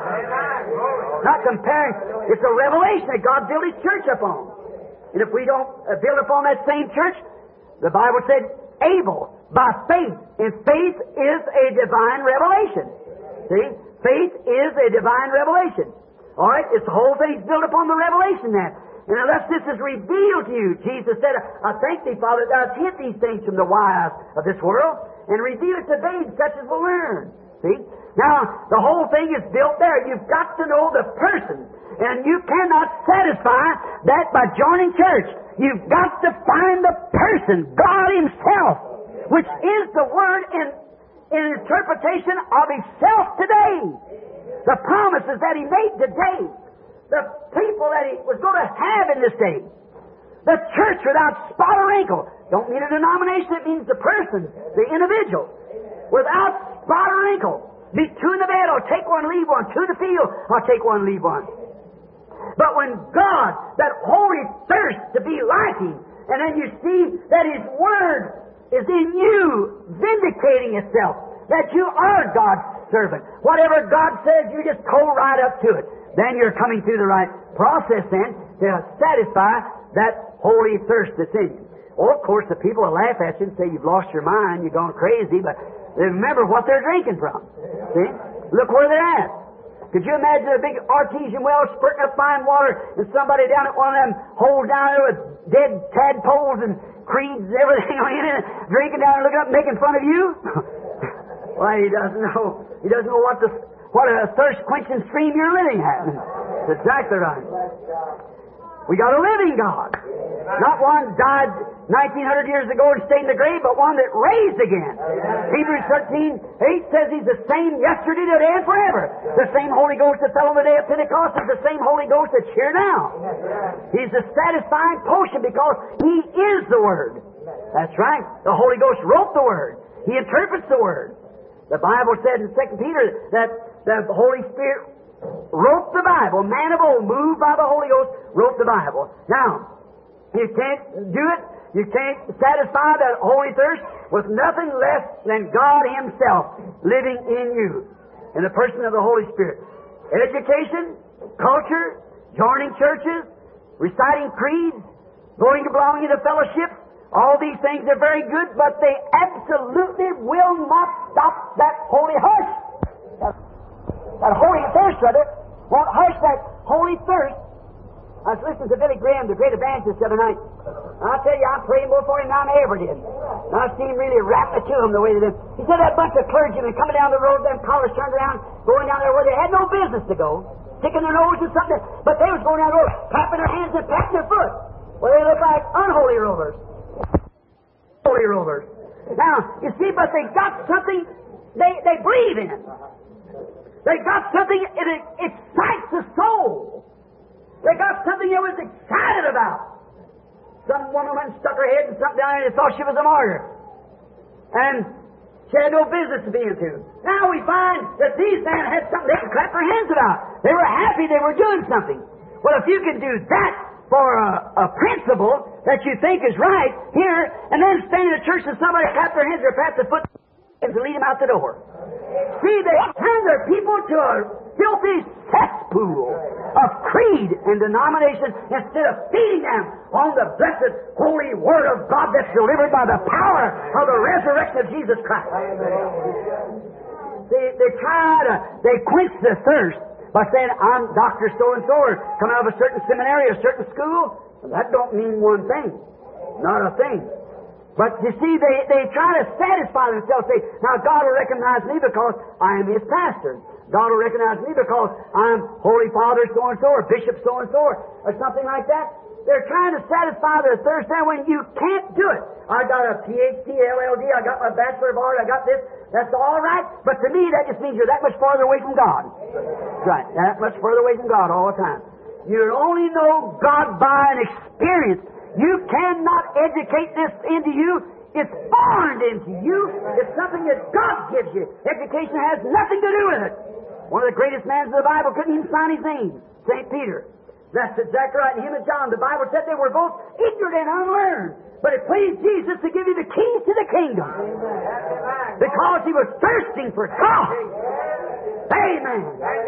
Not comparing. It's a revelation that God built His church upon. And if we don't build upon that same church, the Bible said, Abel, by faith. And faith is a divine revelation. See? Faith is a divine revelation. All right? It's the whole thing's built upon the revelation then. And unless this is revealed to you, Jesus said, I thank Thee, Father, Thou hast hid these things from the wise of this world and reveal it to babes such as will learn. See? Now, the whole thing is built there. You've got to know the person. And you cannot satisfy that by joining church. You've got to find the person, God Himself, which is the Word in interpretation of Himself today. The promises that He made today. The people that He was going to have in this day. The church without spot or wrinkle. Don't mean a denomination, it means the person, the individual. Without spot or wrinkle. Be two in the bed, I'll take one, leave one. Two in the field, I'll take one, leave one. But when God, that holy thirst to be like Him, and then you see that His Word is in you, vindicating itself, that you are God's servant. Whatever God says, you just toe right up to it. Then you're coming through the right process then to satisfy that holy thirst that's in you. Oh, of course, the people will laugh at you and say you've lost your mind, you're gone crazy, but remember what they're drinking from. See? Look where they're at. Could you imagine a big artesian well spurting up fine water and somebody down at one of them holes down there with dead tadpoles and creeds and everything in it, drinking down and looking up and making fun of you? Why, he doesn't know. He doesn't know what a thirst-quenching stream you're living at. That's exactly right. We got a living God. Not one died 1900 years ago and stayed in the grave, but one that raised again. Hebrews 13:8 says He's the same yesterday, today, and forever. The same Holy Ghost that fell on the day of Pentecost is the same Holy Ghost that's here now. He's the satisfying potion because He is the Word. That's right. The Holy Ghost wrote the Word. He interprets the Word. The Bible said in 2 Peter that the Holy Spirit wrote the Bible. Man of old, moved by the Holy Ghost, wrote the Bible. Now, you can't do it. You can't satisfy that holy thirst with nothing less than God Himself living in you, in the person of the Holy Spirit. Education, culture, joining churches, reciting creeds, going to belonging to fellowship, all these things are very good, but they absolutely will not stop that holy hush. That holy thirst, brother, won't hush that holy thirst. I was listening to Billy Graham, the great evangelist, the other night. I'll tell you, I'm praying more for him now than I ever did. And I've seen him really wrap it to him the way they did. He said that bunch of clergymen coming down the road, them collars turned around, going down there where they had no business to go, sticking their nose in something, but they was going down the road, clapping their hands and patting their foot. Well, they look like unholy rovers. Holy rovers. Now, you see, but they got something they believe in. They got something that excites the soul. They got something they was excited about. Some woman went and stuck her head in something down there and thought she was a martyr. And she had no business to be into. Now we find that these men had something they could clap their hands about. They were happy they were doing something. Well, if you can do that for a principle that you think is right here, and then stand in the church and somebody clap their hands or pat their foot and lead them out the door. See, they turn their people to a filthy cesspool of creed and denomination instead of feeding them on the blessed, holy Word of God that's delivered by the power of the resurrection of Jesus Christ. They quench the thirst by saying, I'm Dr. So-and-so, or come out of a certain seminary, a certain school. Well, that don't mean one thing. Not a thing. But you see, they try to satisfy themselves. Say, now God will recognize me because I am His pastor. God will recognize me because I'm Holy Father so-and-so, or Bishop so-and-so, or something like that. They're trying to satisfy their thirst there when you can't do it. I got a PhD, LLD, I got my Bachelor of Art, I got this. That's all right. But to me, that just means you're that much farther away from God. Right, that much further away from God all the time. You only know God by an experience. You cannot educate this into you. It's born into you. It's something that God gives you. Education has nothing to do with it. One of the greatest men of the Bible couldn't even sign his name, St. Peter. That's exactly right. Him and John, the Bible said they were both ignorant and unlearned. But it pleased Jesus to give you the keys to the kingdom. Because He was thirsting for God. Amen.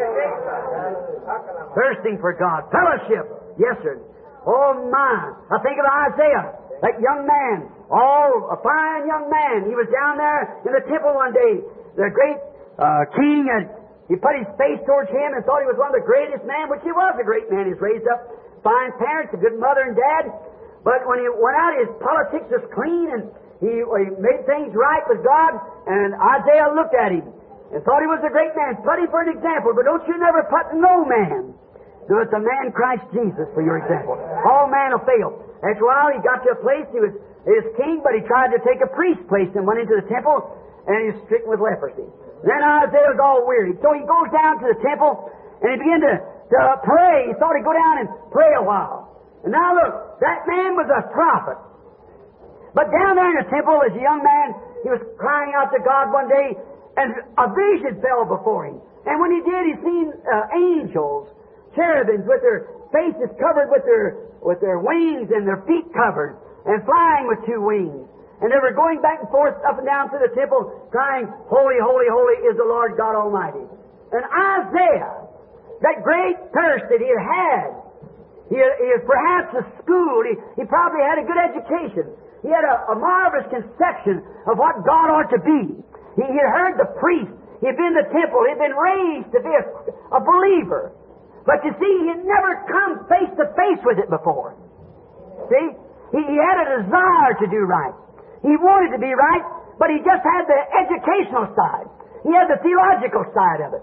Thirsting for God. Fellowship. Yes, sir. Oh, my. I think of Isaiah, that young man. Oh, a fine young man. He was down there in the temple one day. The great king he put his face towards Him and thought he was one of the greatest men, which he was a great man. He's raised up fine parents, a good mother and dad. But when he went out, his politics was clean, and he made things right with God. And Isaiah looked at him and thought he was a great man. Put him for an example, but don't you never put no man. Do it the man Christ Jesus for your example. All man will fail. After a while, he got to a place, he was king, but he tried to take a priest's place and went into the temple, and he was stricken with leprosy. Then Isaiah was all weary. So he goes down to the temple, and he began to pray. He thought he'd go down and pray a while. And now look, that man was a prophet. But down there in the temple, as a young man, he was crying out to God one day, and a vision fell before him. And when he did, he seen angels, cherubims, with their faces covered with their wings and their feet covered, and flying with two wings. And they were going back and forth up and down through the temple, crying, Holy, holy, holy is the Lord God Almighty. And Isaiah, that great thirst that he had, he was perhaps a school, he probably had a good education. He had a marvelous conception of what God ought to be. He had heard the priest. He had been in the temple. He had been raised to be a believer. But you see, he had never come face to face with it before. See? He had a desire to do right. He wanted to be right, but he just had the educational side. He had the theological side of it.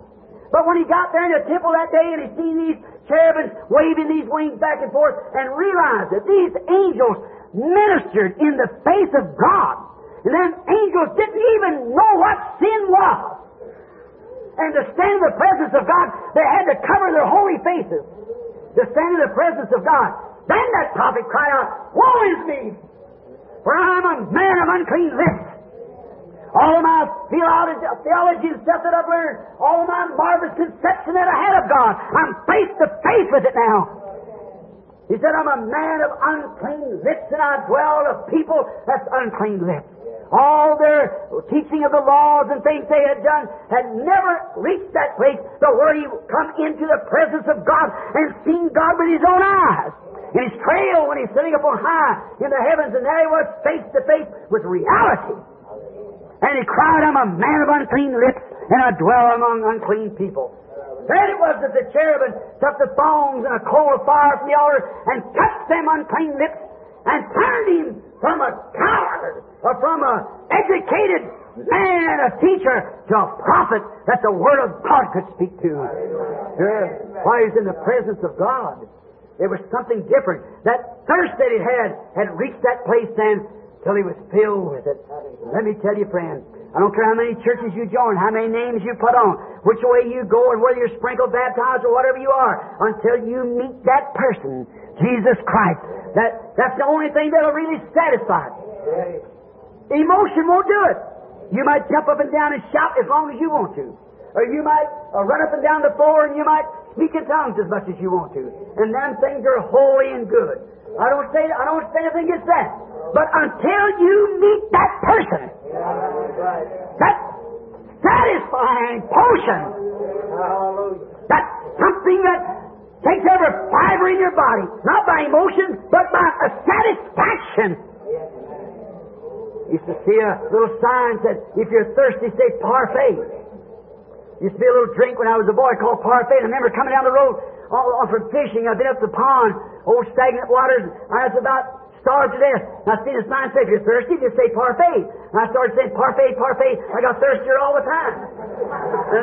But when he got there in the temple that day and he seen these cherubims waving these wings back and forth and realized that these angels ministered in the face of God. And then angels didn't even know what sin was. And to stand in the presence of God, they had to cover their holy faces. To stand in the presence of God. Then that prophet cried out, "Woe is me! For I'm a man of unclean lips. All of my theology and stuff that I've learned, all of my marvelous conception that I had of God, I'm face to face with it now." He said, "I'm a man of unclean lips, and I dwell with people that's unclean lips." All their teaching of the laws and things they had done had never reached that place to where he come into the presence of God and seen God with his own eyes. In his trail when he's sitting up on high in the heavens, and there he was face to face with reality. And he cried, "I'm a man of unclean lips, and I dwell among unclean people." Then it was that the cherubim took the thongs and a coal of fire from the altar and touched them unclean lips and turned him from a coward or from an educated man, a teacher, to a prophet that the Word of God could speak to. While he's in the presence of God, there was something different. That thirst that he had reached that place then till he was filled with it. Let me tell you, friend, I don't care how many churches you join, how many names you put on, which way you go, and whether you're sprinkled, baptized, or whatever you are, until you meet that person, Jesus Christ. That's the only thing that'll really satisfy it. Emotion won't do it. You might jump up and down and shout as long as you want to. Or you might run up and down the floor and you might speak in tongues as much as you want to. And them things are holy and good. I don't say anything against that. But until you meet that person, that satisfying potion, that's something that takes every fiber in your body, not by emotion, but by a satisfaction. Used to see a little sign that said, "If you're thirsty, say parfait." Used to be a little drink when I was a boy called parfait. And I remember coming down the road from fishing. I've been up the pond, old stagnant waters. I was about starved to death. And I seen a sign say, "If you're thirsty, just say parfait." And I started saying parfait, parfait. I got thirstier all the time. And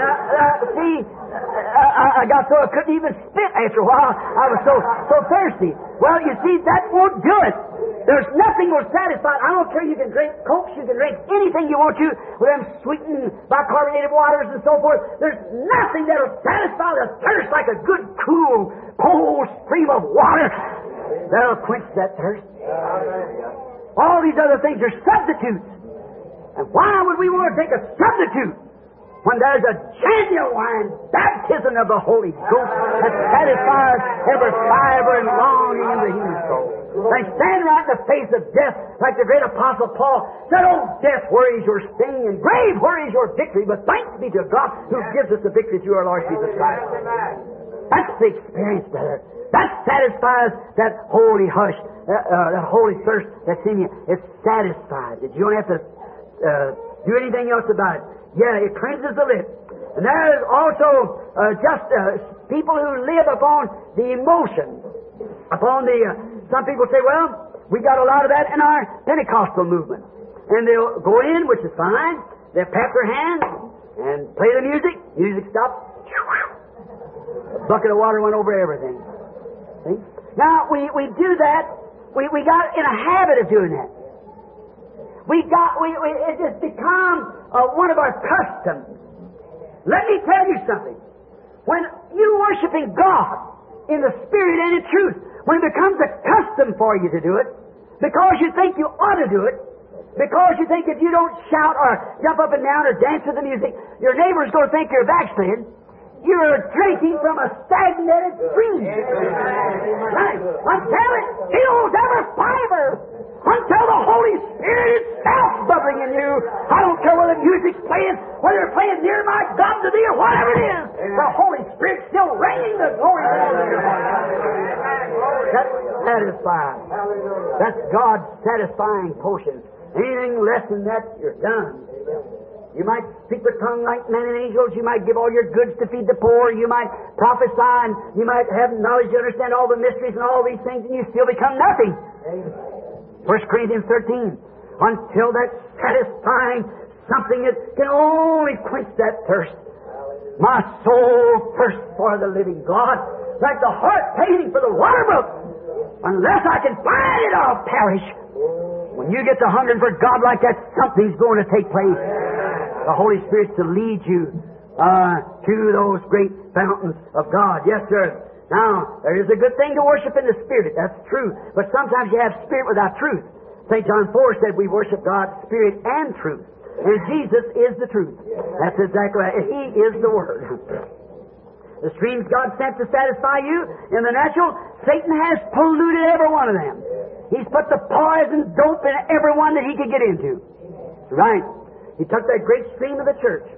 I got so I couldn't even spit after a while. I was so thirsty. Well, you see, that won't do it. There's nothing will satisfy. I don't care. You can drink Cokes, you can drink anything you want to with them sweetened bicarbonated waters and so forth. There's nothing that'll satisfy the thirst like a good, cool, cold stream of water that'll quench that thirst. All these other things are substitutes. And why would we want to take a substitute when there's a genuine baptism of the Holy Ghost that satisfies every fiber and longing in the human soul? They stand right in the face of death, like the great Apostle Paul said, "Oh, death, where is your sting? And grave, where is your victory? But thanks be to God who gives us the victory through our Lord Jesus Christ." That's the experience, brother. That satisfies that holy hush, that holy thirst that's in you. It's satisfied. You don't have to do anything else about it. Yeah, it cleanses the lips. And there is also people who live upon the emotion. Upon some people say, "Well, we got a lot of that in our Pentecostal movement." And they'll go in, which is fine. They'll pat their hands and play the music. Music stops. A bucket of water went over everything. See? Now, we do that. We got in a habit of doing that. It has become one of our customs. Let me tell you something. When you're worshiping God in the Spirit and in truth, when it becomes a custom for you to do it, because you think you ought to do it, because you think if you don't shout or jump up and down or dance with the music, your neighbor's going to think you're backslid, you're drinking from a stagnated stream. Right. Until it fills every fiber. Until the Holy Spirit itself bubbling in you. I don't care whether the music's playing, whether you're playing "Near My God to Thee" or whatever it is. The Holy Spirit's still ringing the glory of God. That's satisfying. That's God's satisfying potion. Anything less than that, you're done. You might speak with tongue like men and angels. You might give all your goods to feed the poor. You might prophesy, and you might have knowledge to understand all the mysteries and all these things, and you still become nothing. 1 Corinthians 13. Until that satisfying something that can only quench that thirst. My soul thirsts for the living God, like the heart panting for the water brook. Unless I can find it, I'll perish. When you get to hungering for God like that, something's going to take place. The Holy Spirit's to lead you to those great fountains of God. Yes, sir. Now, there is a good thing to worship in the Spirit. That's true. But sometimes you have Spirit without truth. St. John 4 said we worship God, Spirit and truth. And Jesus is the truth. That's exactly right. He is the Word. The streams God sent to satisfy you in the natural, Satan has polluted every one of them. He's put the poison dope in every one that he could get into. Right. He took that great stream of the church.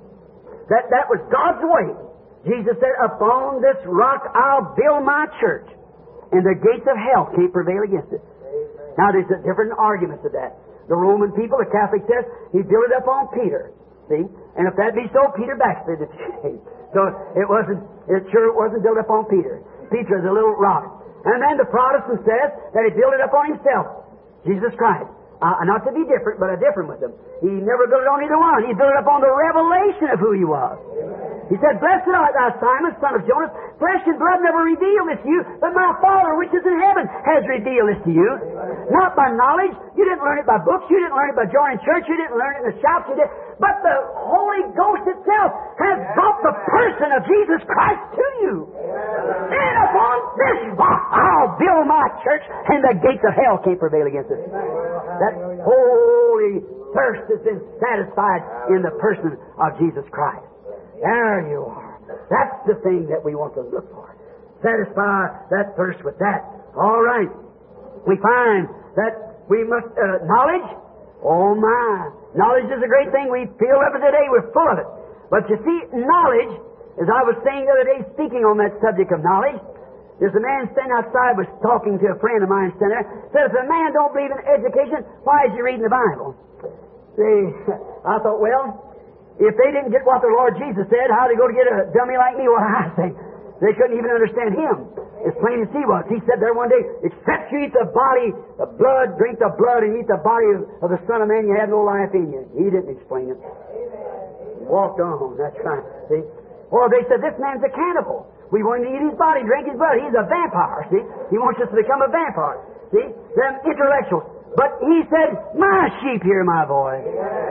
That was God's way. Jesus said, upon this rock I'll build my church, and the gates of hell can't prevail against it. Now there's a different argument to that. The Roman people, the Catholic says, he built it up on Peter. See? And if that be so, Peter backslid. So it wasn't built up on Peter. Peter is a little rock. And then the Protestant says that he built it up on himself, Jesus Christ. Not to be different, but different with him. He never built it on either one. He built it up on the revelation of who he was. He said, blessed art thou, Simon, son of Jonas. Flesh and blood never revealed this to you, but my Father which is in heaven has revealed this to you. Not by knowledge. You didn't learn it by books. You didn't learn it by joining church. You didn't learn it in the shops. But the Holy Ghost itself has brought the person of Jesus Christ to you. And upon this rock I'll build my church, and the gates of hell can't prevail against it. That holy thirst has been satisfied in the person of Jesus Christ. There you are. That's the thing that we want to look for. Satisfy that thirst with that. All right. We find that we must, knowledge, oh my. Knowledge is a great thing. We feel every day we're full of it. But you see, knowledge, as I was saying the other day, speaking on that subject of knowledge, there's a man standing outside, was talking to a friend of mine standing there, said, if a man don't believe in education, why is he reading the Bible? See, I thought, well, if they didn't get what the Lord Jesus said, how they go to get a dummy like me? Well, I say, they couldn't even understand Him. As plain as He was. He said there one day, except you eat the body, the blood, drink the blood, and eat the body of the Son of Man, you have no life in you. He didn't explain it. He walked on. That's right. See? Well, they said, this man's a cannibal. We want to eat his body, drink his blood. He's a vampire, see? He wants us to become a vampire. See? Them intellectuals. But he said, my sheep hear my voice.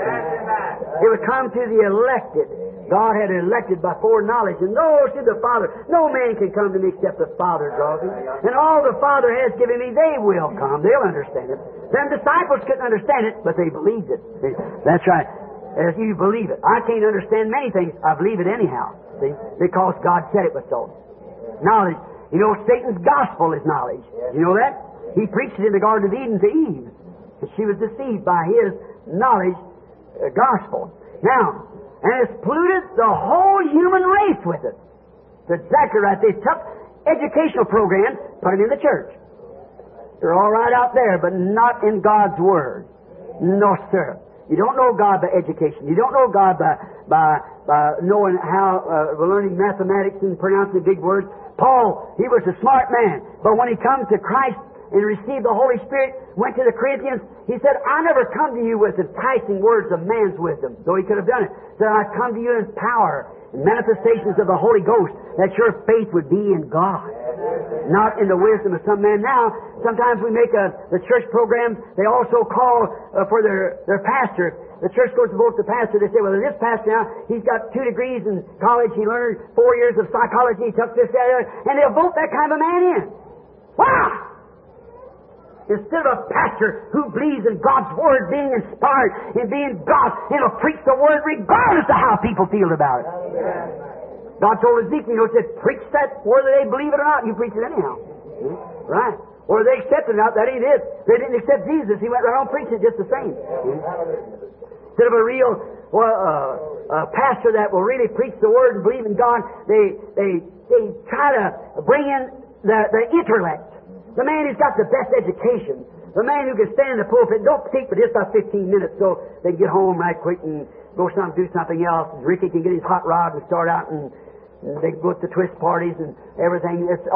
It would come to the elected. God had elected by foreknowledge, and those to the Father. No man can come to me except the Father draws him. And all the Father has given me, they will come. They'll understand it. Them disciples couldn't understand it, but they believed it. See? That's right. As you believe it. I can't understand many things. I believe it anyhow. See? Because God said it was so. Knowledge. You know, Satan's gospel is knowledge. You know that? He preached it in the Garden of Eden to Eve. And she was deceived by his knowledge gospel. Now, and it's polluted the whole human race with it. That's exactly right. They took educational programs, put them in the church. They're all right out there, but not in God's Word. No, sir. You don't know God by education. You don't know God by knowing how, learning mathematics and pronouncing big words. Paul, he was a smart man, but when he comes to Christ and received the Holy Spirit, went to the Corinthians, he said, I never come to you with enticing words of man's wisdom, though he could have done it. He said, I come to you in power and manifestations of the Holy Ghost, that your faith would be in God, not in the wisdom of some man. Now, sometimes we make the church program, they also call for their pastor. The church goes to vote the pastor. They say, well, this pastor now, he's got 2 degrees in college, he learned 4 years of psychology, he took this, that, and they'll vote that kind of a man in. Wow! Instead of a pastor who believes in God's Word being inspired and being God, and will preach the Word regardless of how people feel about it. God told Ezekiel, he said, preach that whether they believe it or not, you preach it anyhow. Right. Or they accepted it or not, that ain't it. They didn't accept Jesus, he went right on preaching it just the same. Instead of a real pastor that will really preach the Word and believe in God, they try to bring in the intellect. The man who's got the best education. The man who can stand in the pulpit, don't speak for just about 15 minutes so they can get home right quick and go do something else. And Ricky can get his hot rod and start out and they go to twist parties and everything. It's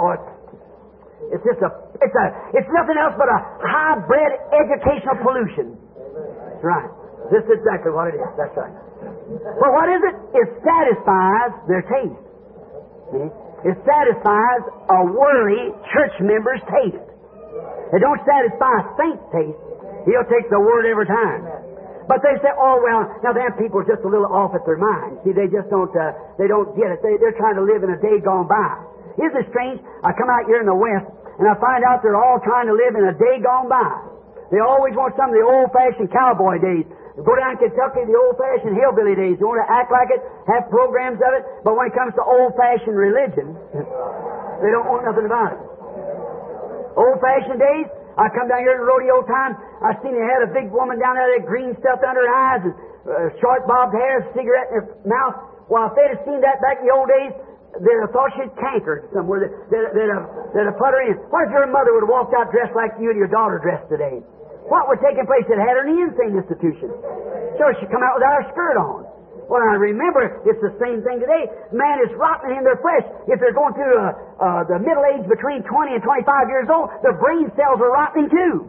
nothing else but a high-bred educational pollution. That's right. This is exactly what it is. That's right. Well, what is it? It satisfies their taste. See? It satisfies a worldly church member's taste. It don't satisfy a saint's taste. He'll take the Word every time. But they say, oh, well, now them people are just a little off at their mind. See, they just don't get it. They're trying to live in a day gone by. Isn't it strange? I come out here in the West, and I find out they're all trying to live in a day gone by. They always want some of the old-fashioned cowboy days. Go down to Kentucky, the old-fashioned hillbilly days. You want to act like it, have programs of it, but when it comes to old-fashioned religion, they don't want nothing about it. Old-fashioned days, I come down here in rodeo time, I seen they had a big woman down there with green stuff under her eyes and short bobbed hair, cigarette in her mouth. Well, if they'd have seen that back in the old days, they'd have thought she'd cankered somewhere. They'd have put her in. What if your mother would have walked out dressed like you and your daughter dressed today? What would take place? It had her in the insane institution. So she'd come out without her skirt on. Well, I remember, it's the same thing today. Man is rotting in their flesh. If they're going through the middle age between 20 and 25 years old, their brain cells are rotting too.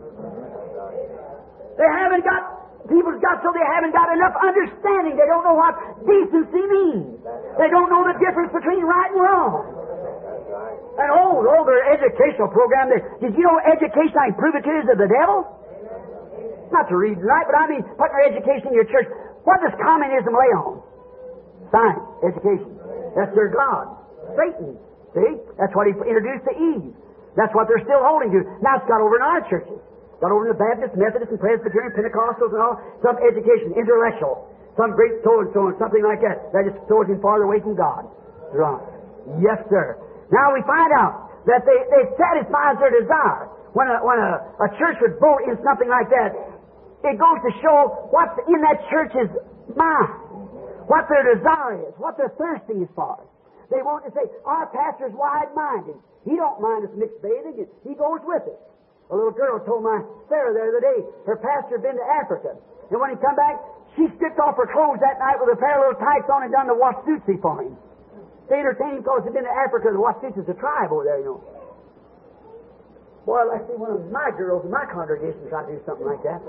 People's got so they haven't got enough understanding. They don't know what decency means. They don't know the difference between right and wrong. And their educational program, did you know education, I can prove it to you, is of the devil? Not to read and write, but I mean putting your education in your church. What does communism lay on? Science, education. That's their God. Satan. See? That's what he introduced to Eve. That's what they're still holding to. Now it's got over in our churches. Got over in the Baptist, Methodist, and Presbyterian, Pentecostals and all. Some education, intellectual. Some great so-and-so and something like that. That just throws him farther away from God. Right. Yes, sir. Now we find out that they satisfies their desire. When a church would vote in something like that, it goes to show what's in that church's mind, what their desire is, what they're thirsty is for. They want to say, our pastor's wide-minded. He don't mind us mixed bathing, and he goes with it. A little girl told my Sarah the other day, her pastor had been to Africa. And when he come back, she stripped off her clothes that night with a pair of little tights on and done the Wasusi for him. They entertained him because he'd been to Africa. The Wasusi is a tribe over there, you know. Boy, I'd like to see one of my girls in my congregation try to do something like that.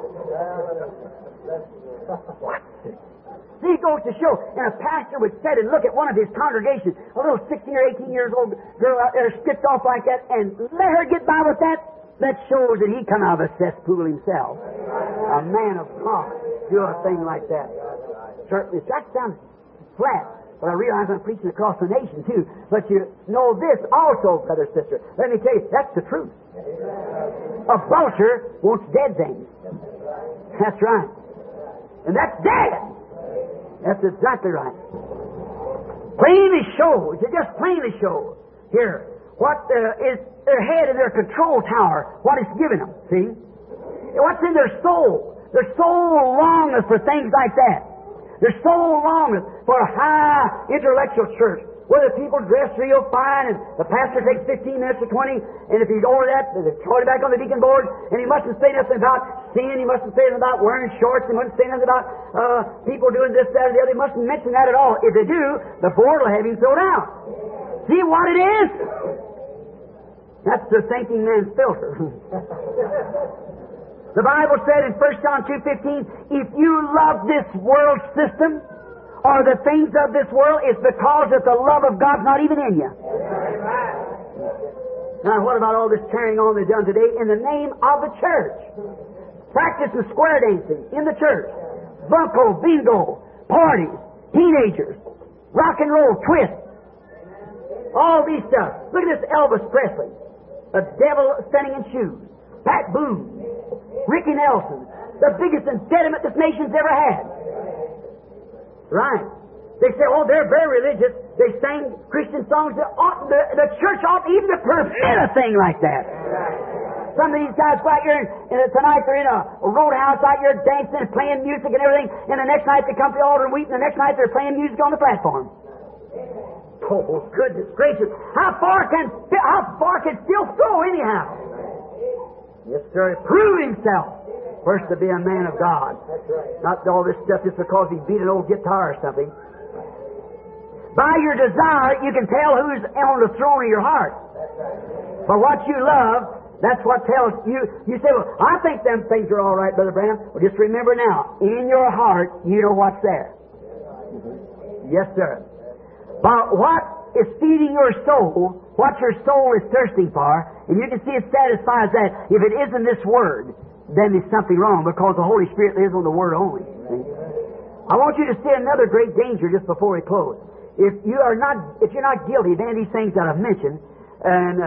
What? See, it goes to show. And a pastor would sit and look at one of his congregations, a little 16 or 18 years old girl out there stripped off like that, and let her get by with that. That shows that he come out of a cesspool himself. A man of God do a thing like that. Certainly, that sounds flat. But I realize I'm preaching across the nation, too. But you know this also, brother, sister. Let me tell you, that's the truth. A vulture wants dead things. That's right. And that's dead. That's exactly right. Plainly shows, it just plainly shows here what is their head and their control tower, what it's given them. See? What's in their soul. Their soul longeth for things like that. Their soul longeth for a high intellectual church where the people dress real fine and the pastor takes 15 minutes or 20, and if he's over that, they throw it back on the deacon board, and he mustn't say nothing about sin, he mustn't say nothing about wearing shorts, he mustn't say nothing about people doing this, that, or the other. He mustn't mention that at all. If they do, the board will have him thrown out. See what it is? That's the thinking man's filter. The Bible said in 1 John 2:15, if you love this world system or the things of this world, it's because that the love of God's not even in you. Now, what about all this carrying on they've done today in the name of the church? Practicing square dancing in the church, bunco, bingo, parties, teenagers, rock and roll, twist, all these stuff. Look at this Elvis Presley, a devil standing in shoes, Pat Boone, Ricky Nelson, the biggest impediment this nation's ever had. Right. They say, oh, they're very religious. They sing Christian songs. The church ought even to permit a thing like that. Some of these guys go out here, and tonight they're in a roadhouse out here dancing and playing music and everything, and the next night they come to the altar and weep, and the next night they're playing music on the platform. Oh, goodness gracious. How far can still go anyhow? Yes, sir. Prove himself first to be a man of God. Not all this stuff just because he beat an old guitar or something. By your desire, you can tell who's on the throne of your heart. For what you love, that's what tells you. You say, well, I think them things are all right, Brother Branham. Well, just remember now, in your heart, you know what's there. Yes, sir. But what is feeding your soul, what your soul is thirsting for, and you can see it satisfies that. If it isn't this Word, then there's something wrong, because the Holy Spirit lives on the Word only. See? I want you to see another great danger just before we close. If you're not guilty of any of these things that I've mentioned, and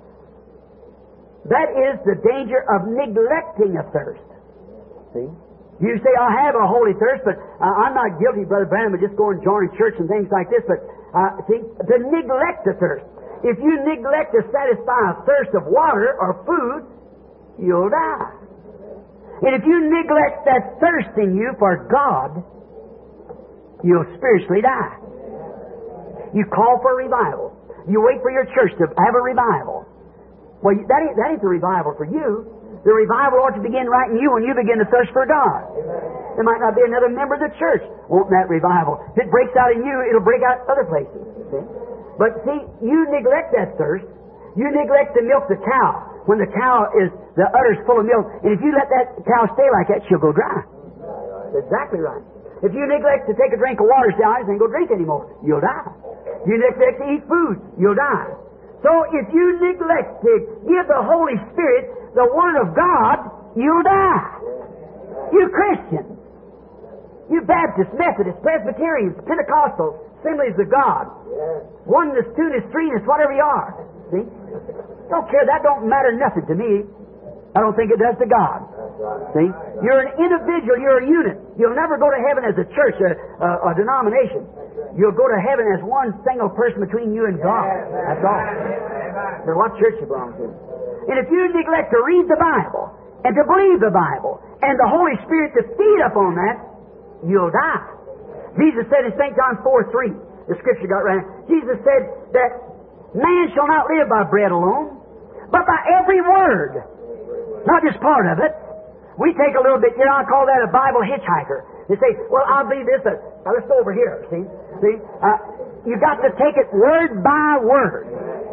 that is the danger of neglecting a thirst. See? You say, I have a holy thirst, but I'm not guilty, Brother Branham, of just going and joining church and things like this. But see, to neglect the thirst. If you neglect to satisfy a thirst of water or food, you'll die. And if you neglect that thirst in you for God, you'll spiritually die. You call for a revival. You wait for your church to have a revival. Well, that ain't the revival for you. The revival ought to begin right in you when you begin to thirst for God. There might not be another member of the church wanting that revival. If it breaks out in you, it'll break out other places. See? But see, you neglect that thirst. You neglect to milk the cow. When the cow is, the udder's full of milk, and if you let that cow stay like that, she'll go dry. That's exactly right. If you neglect to take a drink of water, say, I ain't going to drink anymore, you'll die. You neglect to eat food, you'll die. So if you neglect to give the Holy Spirit the Word of God, you'll die. You Christians, you Baptists, Methodists, Presbyterians, Pentecostals, Assemblies of God, Oneness, Two-ness, Threeness, whatever you are. See? Don't care. That don't matter nothing to me. I don't think it does to God. See? You're an individual. You're a unit. You'll never go to heaven as a church, a denomination. You'll go to heaven as one single person between you and God. That's all. No matter what church you belong to. And if you neglect to read the Bible and to believe the Bible and the Holy Spirit to feed upon that, you'll die. Jesus said in St. John 4:3, the Scripture got right. Jesus said that man shall not live by bread alone, but by every word. Not just part of it. We take a little bit here, I'll call that a Bible hitchhiker. They say, well, I'll believe this, but let's go over here, see? You've got to take it word by word.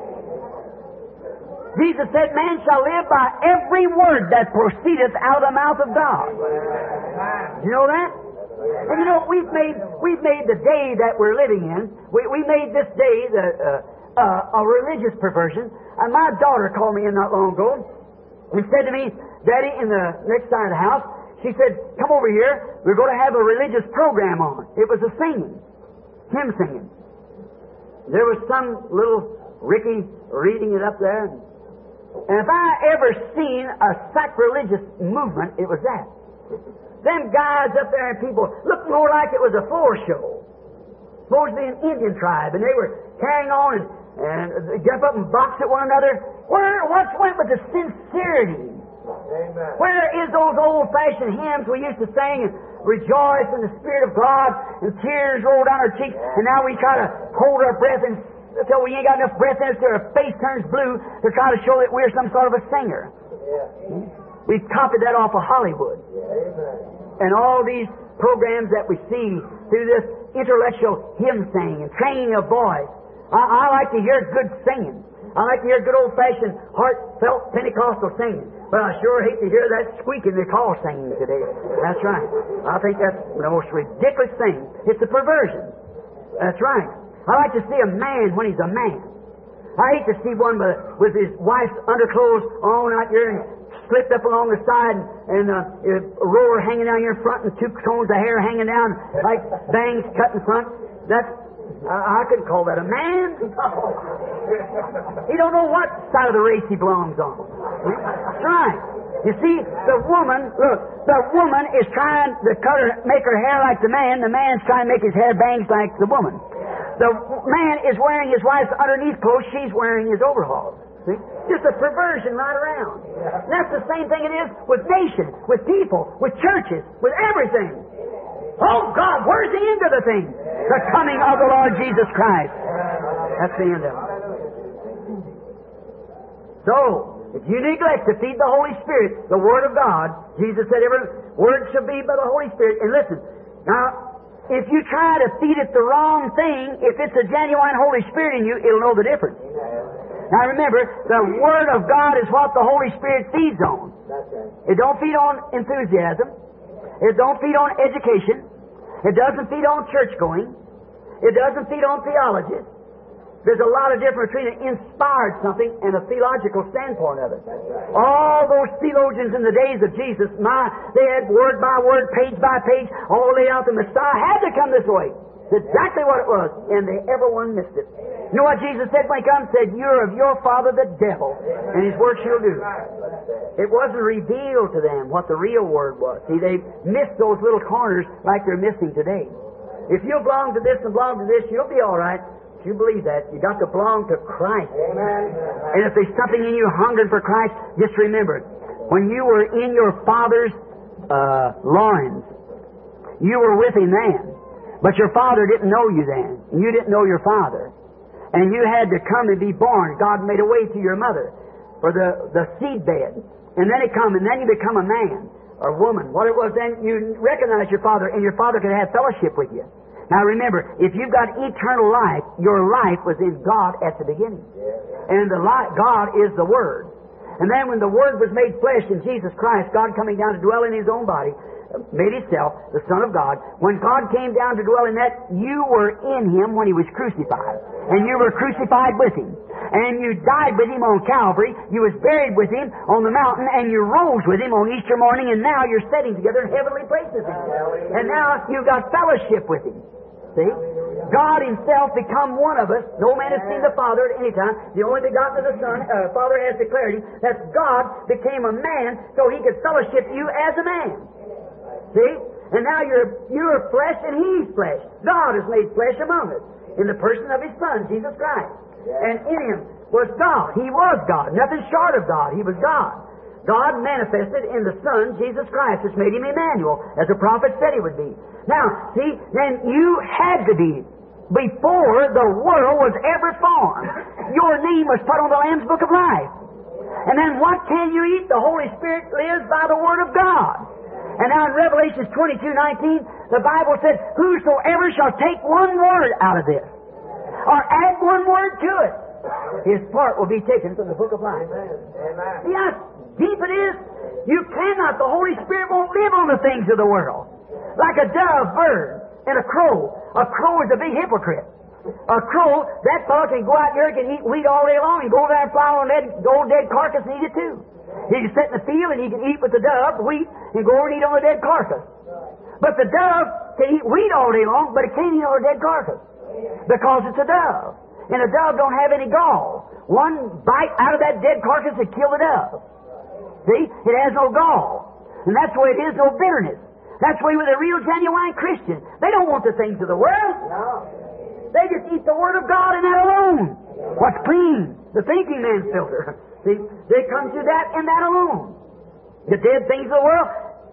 Jesus said, man shall live by every word that proceedeth out of the mouth of God. You know that? And you know, we've made the day that we're living in, we made this day a religious perversion. And my daughter called me in not long ago and said to me, Daddy, in the next side of the house, she said, come over here, we're going to have a religious program on. It was a singing, hymn singing. There was some little Ricky reading it up there. And if I ever seen a sacrilegious movement, it was that. Them guys up there and people looked more like it was a floor show. Supposed to be an Indian tribe, and they were carrying on and jump up and box at one another. What's went with the sincerity? Amen. Where is those old-fashioned hymns we used to sing and rejoice in the Spirit of God, and tears roll down our cheeks, and now we try to hold our breath until we ain't got enough breath in us till our face turns blue to try to show that we're some sort of a singer. Yeah. We've copied that off of Hollywood. Yeah. And all these programs that we see through this intellectual hymn singing and training of voice. I like to hear good singing. I like to hear good old-fashioned, heartfelt Pentecostal singing. But I sure hate to hear that squeaking they call singing today. That's right. I think that's the most ridiculous thing. It's a perversion. That's right. I like to see a man when he's a man. I hate to see one with his wife's underclothes on out there and slipped up along the side and a roller hanging down here in front and two cones of hair hanging down like bangs cut in front. I couldn't call that a man. He don't know what side of the race he belongs on. That's right. You see, the woman is trying to make her hair like the man. The man's trying to make his hair bangs like the woman. The man is wearing his wife's underneath clothes. She's wearing his overalls. See? Just a perversion right around. And that's the same thing it is with nations, with people, with churches, with everything. Oh God, where's the end of the thing? The coming of the Lord Jesus Christ. That's the end of it. So, if you neglect to feed the Holy Spirit, the Word of God, Jesus said every word shall be by the Holy Spirit. And listen, now, if you try to feed it the wrong thing, if it's a genuine Holy Spirit in you, it'll know the difference. Now remember, the Word of God is what the Holy Spirit feeds on. It don't feed on enthusiasm. It don't feed on education. It doesn't feed on church going. It doesn't feed on theologies. There's a lot of difference between an inspired something and a theological standpoint of it. All those theologians in the days of Jesus, they had word by word, page by page, all laid out. The Messiah had to come this way. That's exactly what it was. And everyone missed it. You know what Jesus said when He come? Said, "You're of your father the devil, and his works you'll do." It wasn't revealed to them what the real word was. See, they missed those little corners like they're missing today. If you belong to this and belong to this, you'll be all right. You believe that. You got to belong to Christ. Amen. And if there's something in you hungering for Christ, just remember it. When you were in your father's loins, you were with Him then. But your father didn't know you then. And you didn't know your father. And you had to come and be born. God made a way to your mother for the seed bed. And then it come, and then you become a man or woman. What it was then, you recognize your father, and your father could have fellowship with you. Now remember, if you've got eternal life, your life was in God at the beginning. And God is the Word. And then when the Word was made flesh in Jesus Christ, God coming down to dwell in His own body, made Himself, the Son of God. When God came down to dwell in that, you were in Him when He was crucified. And you were crucified with Him. And you died with Him on Calvary. You was buried with Him on the mountain. And you rose with Him on Easter morning. And now you're sitting together in heavenly places. And now you've got fellowship with Him. See? God Himself become one of us. No man has seen the Father at any time. The only begotten of the Son, Father has declared Him. That God became a man so He could fellowship you as a man. See? And now you're flesh and He's flesh. God has made flesh among us in the person of His Son, Jesus Christ. And in Him was God. He was God. Nothing short of God. He was God. God manifested in the Son, Jesus Christ, which made Him Emmanuel, as the prophet said He would be. Now, see, then you had to be, before the world was ever formed, your name was put on the Lamb's Book of Life. And then what can you eat? The Holy Spirit lives by the Word of God. And now in Revelation 22:19, the Bible says, "Whosoever shall take one word out of this, or add one word to it, his part will be taken from the Book of Life." Amen. See how deep it is? You cannot. The Holy Spirit won't live on the things of the world. Like a dove, bird, and a crow. A crow is a big hypocrite. A crow, that fellow can go out there and eat wheat all day long and go over there and fly on an old dead carcass and eat it too. He can sit in the field and he can eat with the dove, wheat, and go over and eat on the dead carcass. But the dove can eat wheat all day long, but it can't eat on a dead carcass. Because it's a dove. And a dove don't have any gall. One bite out of that dead carcass would kill the dove. See? It has no gall. And that's the way it is, no bitterness. That's the way with a real, genuine Christian. They don't want the things of the world. No. They just eat the Word of God and that alone. What's clean? The thinking man's filter. See? They come to that and that alone. The dead things of the world,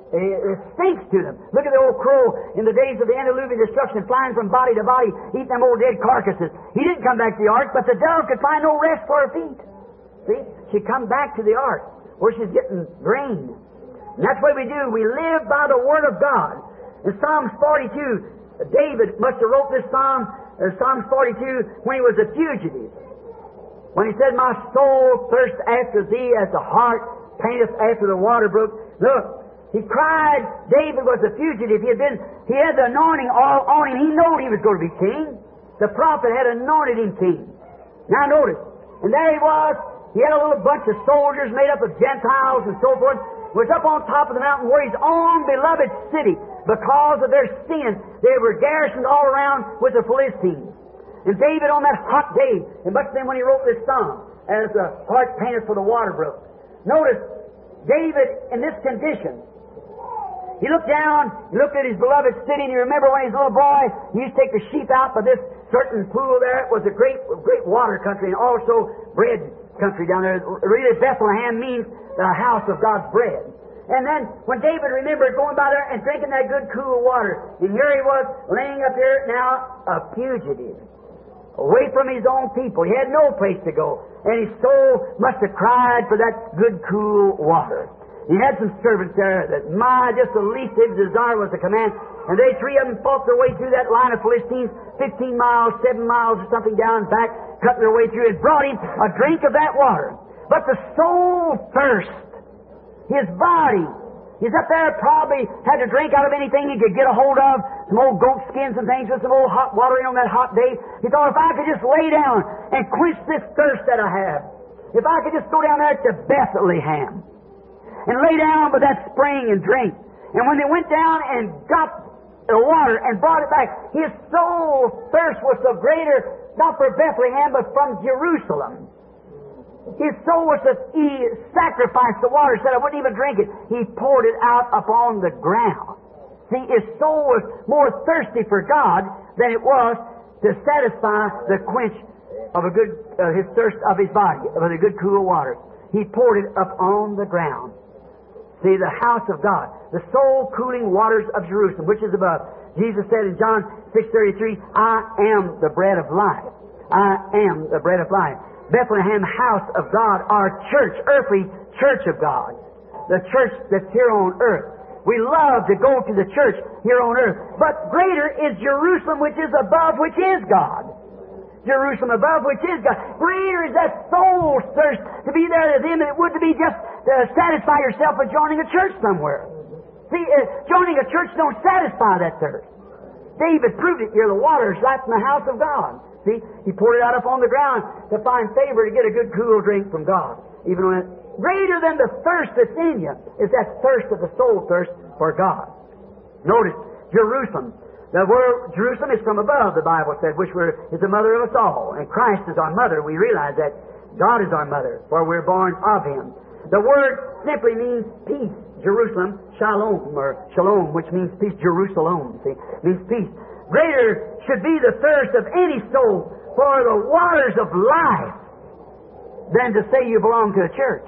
it stinks to them. Look at the old crow in the days of the antediluvian destruction, flying from body to body, eating them old dead carcasses. He didn't come back to the ark, but the dove could find no rest for her feet. See? She come back to the ark, where she's getting grain. And that's what we do. We live by the Word of God. In Psalms 42, David must have wrote this psalm, Psalms 42, when he was a fugitive. When he said, "My soul thirsts after Thee as the hart panteth after the water brook." Look, he cried. David was a fugitive. He had the anointing all on him. He knew he was going to be king. The prophet had anointed him king. Now notice, and there he was. He had a little bunch of soldiers made up of Gentiles and so forth. Was up on top of the mountain where his own beloved city, because of their sin, they were garrisoned all around with the Philistines. And David on that hot day, and much then when he wrote this psalm, as the hart panteth for the water brook. Notice, David in this condition, he looked down, he looked at his beloved city, and you remember when he was a little boy, he used to take the sheep out by this certain pool there. It was a great water country and also bread country down there. Really, Bethlehem means the house of God's bread. And then when David remembered going by there and drinking that good cool water, and here he was laying up here now a fugitive, away from his own people. He had no place to go. And his soul must have cried for that good cool water. He had some servants there that, just the least of his desire was to command. And they three of them fought their way through that line of Philistines, 15 miles, 7 miles or something down and back, cutting their way through and brought him a drink of that water. But the soul thirst, his body, he's up there probably had to drink out of anything he could get a hold of some old goat skins and things with some old hot water in on that hot day. He thought, if I could just lay down and quench this thirst that I have, if I could just go down there to Bethlehem and lay down by that spring and drink. And when they went down and got the water and brought it back, his soul thirst was so greater, not for Bethlehem, but from Jerusalem. His soul was that he sacrificed the water, said, I wouldn't even drink it. He poured it out upon the ground. See, his soul was more thirsty for God than it was to satisfy the quench of his thirst of his body, of the good cool water. He poured it up on the ground. See, the house of God, the soul-cooling waters of Jerusalem, which is above. Jesus said in John 6:33, I am the bread of life. I am the bread of life. Bethlehem, house of God, our church, earthly church of God. The church that's here on earth. We love to go to the church here on earth. But greater is Jerusalem, which is above, which is God. Jerusalem above, which is God. Greater is that soul thirst to be there to them than it would to be just to satisfy yourself with joining a church somewhere. See, joining a church don't satisfy that thirst. David proved it here. The water's right from the house of God. See, he poured it out upon the ground to find favor, to get a good cool drink from God. Even when greater than the thirst that's in you is that thirst of the soul thirst for God. Notice, Jerusalem. The word Jerusalem is from above, the Bible said, which is the mother of us all. And Christ is our mother. We realize that God is our mother, for we're born of Him. The word simply means peace. Jerusalem, shalom, or shalom, which means peace. Jerusalem, see, means peace. Greater should be the thirst of any soul for the waters of life than to say you belong to a church.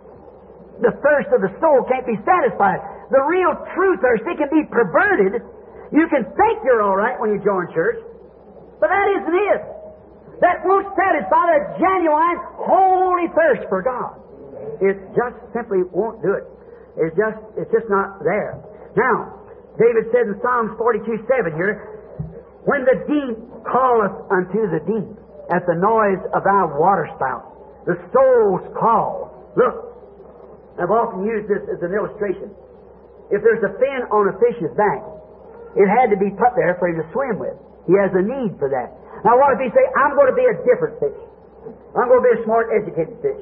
The thirst of the soul can't be satisfied. The real true thirst, it can be perverted. You can think you're all right when you join church, but that isn't it. That won't satisfy the genuine, holy thirst for God. It just simply won't do it. It's just not there. Now, David said in Psalms 42:7 here, when the deep calleth unto the deep, at the noise of thy waterspout, the soul's call. Look, I've often used this as an illustration. If there's a fin on a fish's back, it had to be put there for him to swim with. He has a need for that. Now what if he say, I'm going to be a different fish. I'm going to be a smart, educated fish.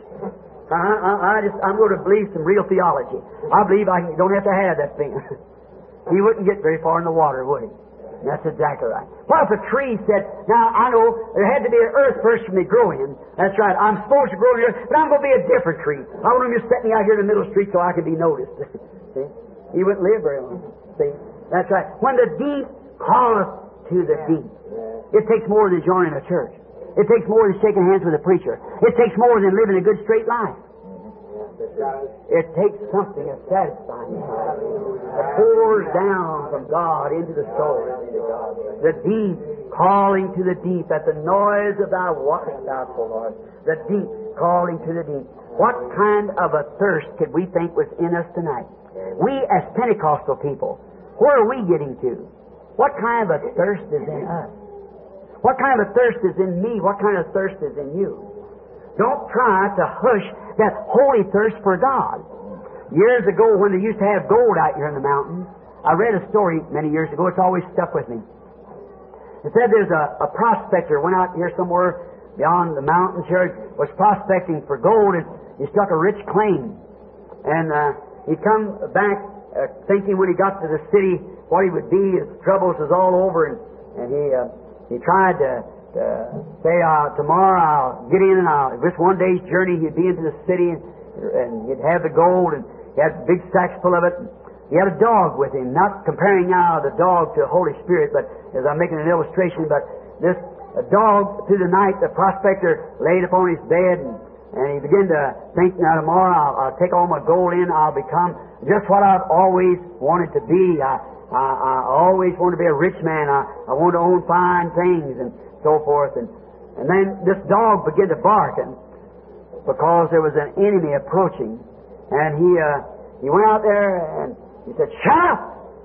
I'm going to believe some real theology. I believe I don't have to have that fin. He wouldn't get very far in the water, would he? That's exactly right. What if a tree said, now I know there had to be an earth first for me to grow in. That's right. I'm supposed to grow in here, but I'm going to be a different tree. I want him to set me out here in the middle of the street so I can be noticed. See? He wouldn't live very long. See? That's right. When the deep calleth to the deep. It takes more than joining a church. It takes more than shaking hands with a preacher. It takes more than living a good straight life. It takes something of satisfying. It pours down from God into the soul. The deep calling to the deep at the noise of thy waterspout, O Lord. The deep calling to the deep. What kind of a thirst could we think was in us tonight? We as Pentecostal people, where are we getting to? What kind of a thirst is in us? What kind of a thirst is in me? What kind of thirst is in you? Don't try to hush that holy thirst for God. Years ago, when they used to have gold out here in the mountains, I read a story many years ago. It's always stuck with me. It said there's a prospector went out here somewhere beyond the mountains here, was prospecting for gold, and he struck a rich claim. And he'd come back thinking when he got to the city what he would be. His troubles was all over, and he tried to say, tomorrow I'll get in, and this one day's journey he'd be into the city, and he'd have the gold, and he had big sacks full of it. And he had a dog with him, not comparing now the dog to the Holy Spirit, but as I'm making an illustration, but this dog, through the night, the prospector laid upon his bed, and he began to think, now tomorrow I'll take all my gold in, I'll become just what I've always wanted to be. I always wanted to be a rich man. I wanted to own fine things and so forth. And then this dog began to bark, because there was an enemy approaching. And he went out there and he said, "Shut up!"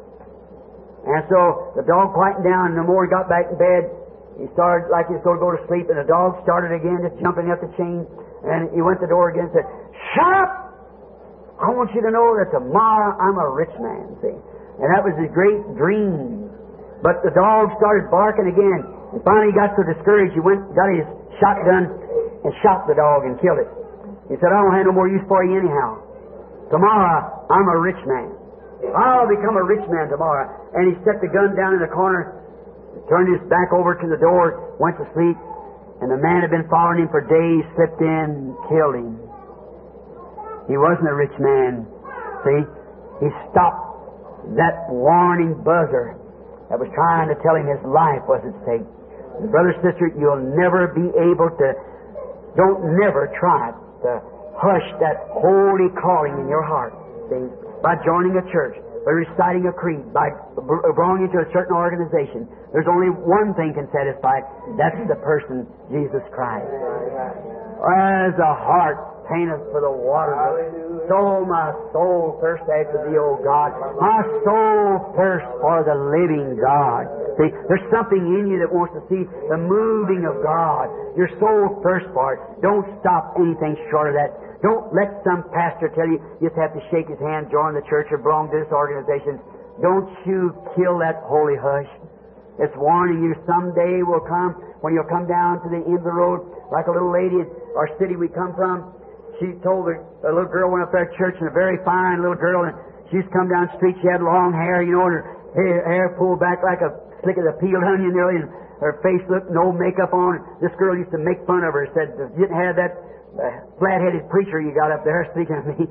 And so the dog quieted down, and the more he got back in bed, he started like he was going to go to sleep, and the dog started again, just jumping up the chain. And he went to the door again and said, "Shut up! I want you to know that tomorrow I'm a rich man," see. And that was his great dream. But the dog started barking again. And finally he got so discouraged, he got his shotgun and shot the dog and killed it. He said, I don't have no more use for you anyhow. Tomorrow, I'm a rich man. I'll become a rich man tomorrow. And he set the gun down in the corner, turned his back over to the door, went to sleep, and the man had been following him for days, slipped in, killed him. He wasn't a rich man. See? He stopped that warning buzzer that was trying to tell him his life was at stake. And brother, sister, you'll never be able to, don't never try to hush that holy calling in your heart. See? By joining a church, by reciting a creed, by belonging to a certain organization. There's only one thing can satisfy it. That's the person, Jesus Christ. As a heart paineth for the waters, so my soul thirsts after Thee, O God. My soul thirsts for the living God. See, there's something in you that wants to see the moving of God. Your soul thirsts for it. Don't stop anything short of that. Don't let some pastor tell you you just have to shake his hand, join the church, or belong to this organization. Don't you kill that holy hush. It's warning you someday will come when you'll come down to the end of the road, like a little lady in our city we come from. She told her, a little girl went up there to church, and a very fine little girl, and she's come down the street. She had long hair, you know, and her hair pulled back like a slick as a peeled onion, really, and her face looked no makeup on. This girl used to make fun of her. Said, "You didn't have that flat-headed preacher you got up there," speaking of me.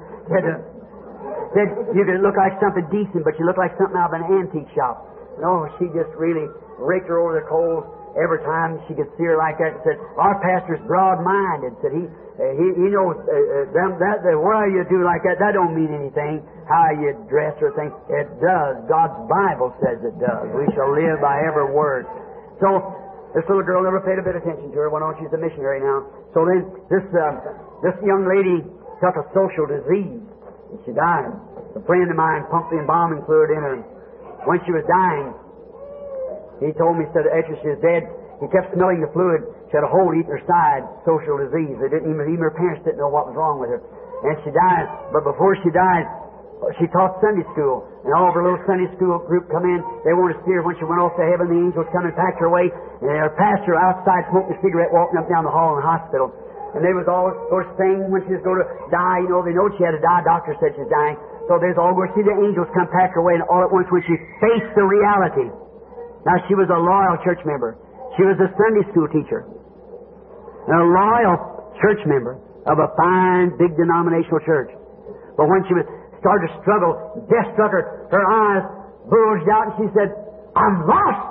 Said you could look like something decent, but you look like something out of an antique shop. No, she just really raked her over the coals every time she could see her like that. And said, "Our pastor's broad-minded." Said he knows that why you do like that don't mean anything. How you dress or things, it does. God's Bible says it does. We shall live by every word. So this little girl never paid a bit of attention to her. Went on, she's a missionary now. So then this young lady took a social disease and she died. A friend of mine pumped the embalming fluid in her. When she was dying, he told me, said after she was dead, he kept smelling the fluid. She had a hole eating her side, social disease. They didn't even her parents didn't know what was wrong with her. And she died. But before she died, she taught Sunday school. And all of her little Sunday school group come in. They wanted to see her when she went off to heaven. The angels come and packed her away. And her pastor outside smoking a cigarette, walking up down the hall in the hospital. And they was all going to sing when she was going to die. You know, they know she had to die. Doctor said she's dying. So they was all going to see the angels come pack her away. And all at once when she faced the reality. Now she was a loyal church member. She was a Sunday school teacher. And a loyal church member of a fine, big denominational church. But when she started to struggle, death struck her. Her eyes bulged out and she said, "I'm lost."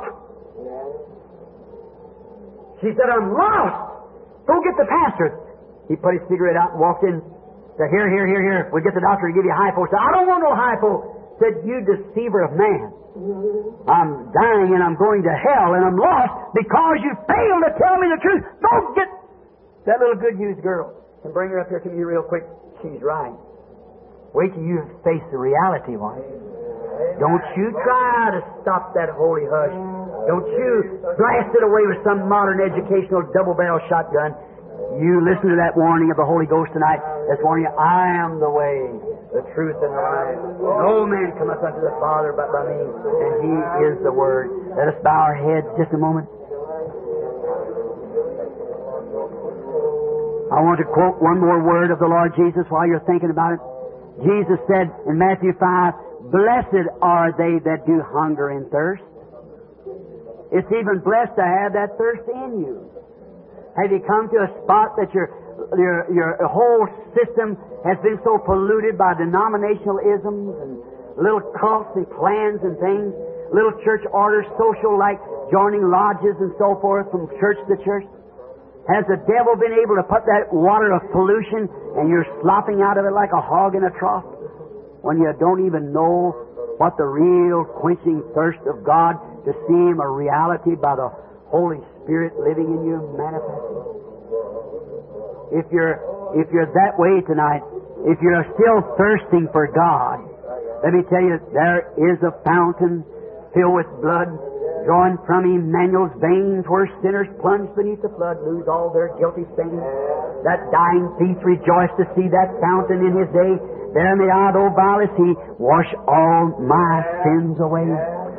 She said, "I'm lost. Go get the pastor." He put his cigarette out and walked in. Said, "Here. We'll get the doctor to give you a hypo." Said, "I don't want no hypo." Said, "You deceiver of man. I'm dying and I'm going to hell and I'm lost because you failed to tell me the truth. Go get that little good-used girl and bring her up here to me real quick." She's right. Wait till you face the reality, wife. Don't you try to stop that holy hush. Don't you blast it away with some modern educational double-barrel shotgun. You listen to that warning of the Holy Ghost tonight. That's warning you, "I am the way, the truth, and the life. No man cometh unto the Father but by me, and He is the Word." Let us bow our heads just a moment. I want to quote one more word of the Lord Jesus while you're thinking about it. Jesus said in Matthew 5, "Blessed are they that do hunger and thirst." It's even blessed to have that thirst in you. Have you come to a spot that your whole system has been so polluted by denominational isms and little cults and clans and things, little church orders, social like joining lodges and so forth from church to church? Has the devil been able to put that water of pollution and you're slopping out of it like a hog in a trough when you don't even know what the real quenching thirst of God to see Him a reality by the Holy Spirit living in you manifesting? If you're that way tonight, if you're still thirsting for God, let me tell you, there is a fountain filled with blood drawing from Emmanuel's veins, where sinners plunge beneath the flood, lose all their guilty stains. That dying thief rejoiced to see that fountain in his day. There in the eye, though vile as he, wash all my sins away.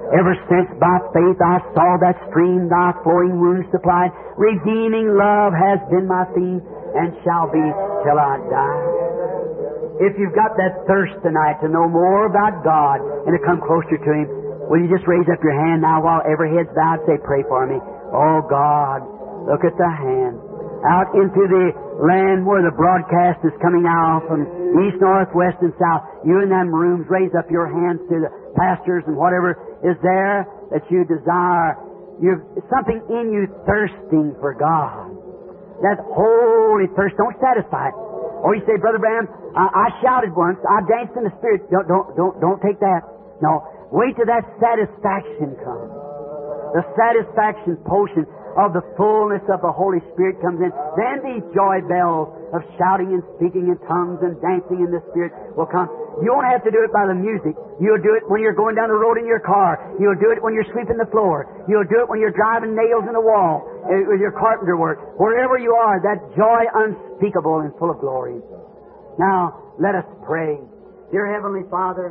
Ever since by faith I saw that stream Thy flowing wounds supplied, redeeming love has been my theme and shall be till I die. If you've got that thirst tonight to know more about God and to come closer to Him, will you just raise up your hand now while every head's bowed? Say, pray for me. Oh God, look at the hand. Out into the land where the broadcast is coming now from east, north, west, and south. You in them rooms, raise up your hands to the pastors and whatever is there that you desire. You've something in you thirsting for God. That holy thirst. Don't satisfy it. Or you say, Brother Branham, I shouted once. I danced in the Spirit. Don't take that. No. Wait till that satisfaction comes. The satisfaction potion of the fullness of the Holy Spirit comes in. Then these joy bells of shouting and speaking in tongues and dancing in the Spirit will come. You won't have to do it by the music. You'll do it when you're going down the road in your car. You'll do it when you're sweeping the floor. You'll do it when you're driving nails in the wall with your carpenter work. Wherever you are, that joy unspeakable and full of glory. Now, let us pray. Dear Heavenly Father,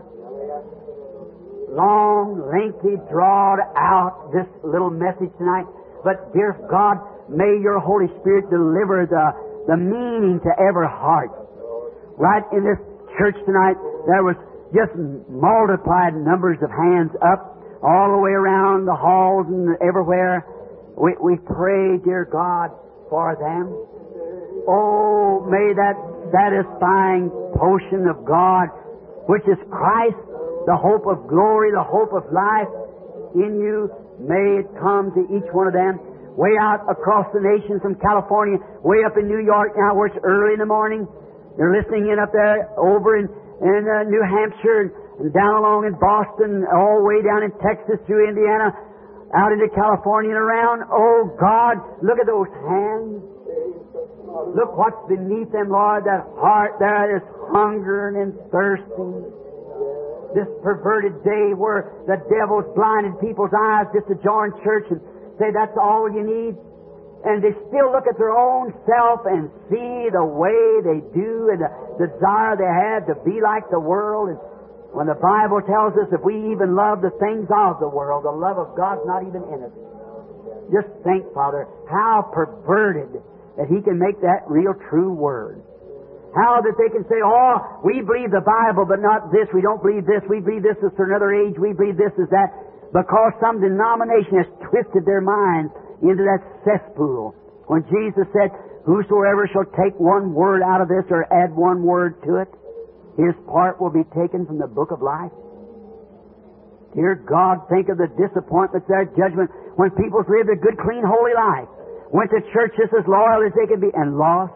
long, lengthy, drawn out this little message tonight. But, dear God, may Your Holy Spirit deliver the meaning to every heart. Right in this church tonight, there was just multiplied numbers of hands up all the way around the halls and everywhere. We pray, dear God, for them. Oh, may that satisfying potion of God, which is Christ, the hope of glory, the hope of life in you, may it come to each one of them. Way out across the nation from California, way up in New York now where it's early in the morning. They're listening in up there over in New Hampshire and down along in Boston, all the way down in Texas through Indiana, out into California and around. Oh God, look at those hands. Look what's beneath them, Lord, that heart there is hungering and thirsting. This perverted day where the devil's blinded people's eyes just to join church and say that's all you need. And they still look at their own self and see the way they do and the desire they have to be like the world. And when the Bible tells us if we even love the things of the world, the love of God's not even in us. Just think, Father, how perverted that He can make that real true Word. How that they can say, oh, we believe the Bible, but not this. We don't believe this. We believe this is for another age. We believe this is that. Because some denomination has twisted their minds into that cesspool. When Jesus said, whosoever shall take one word out of this or add one word to it, his part will be taken from the book of life. Dear God, think of the disappointments there, judgment, when people's lived a good, clean, holy life. Went to church just as loyal as they could be and lost.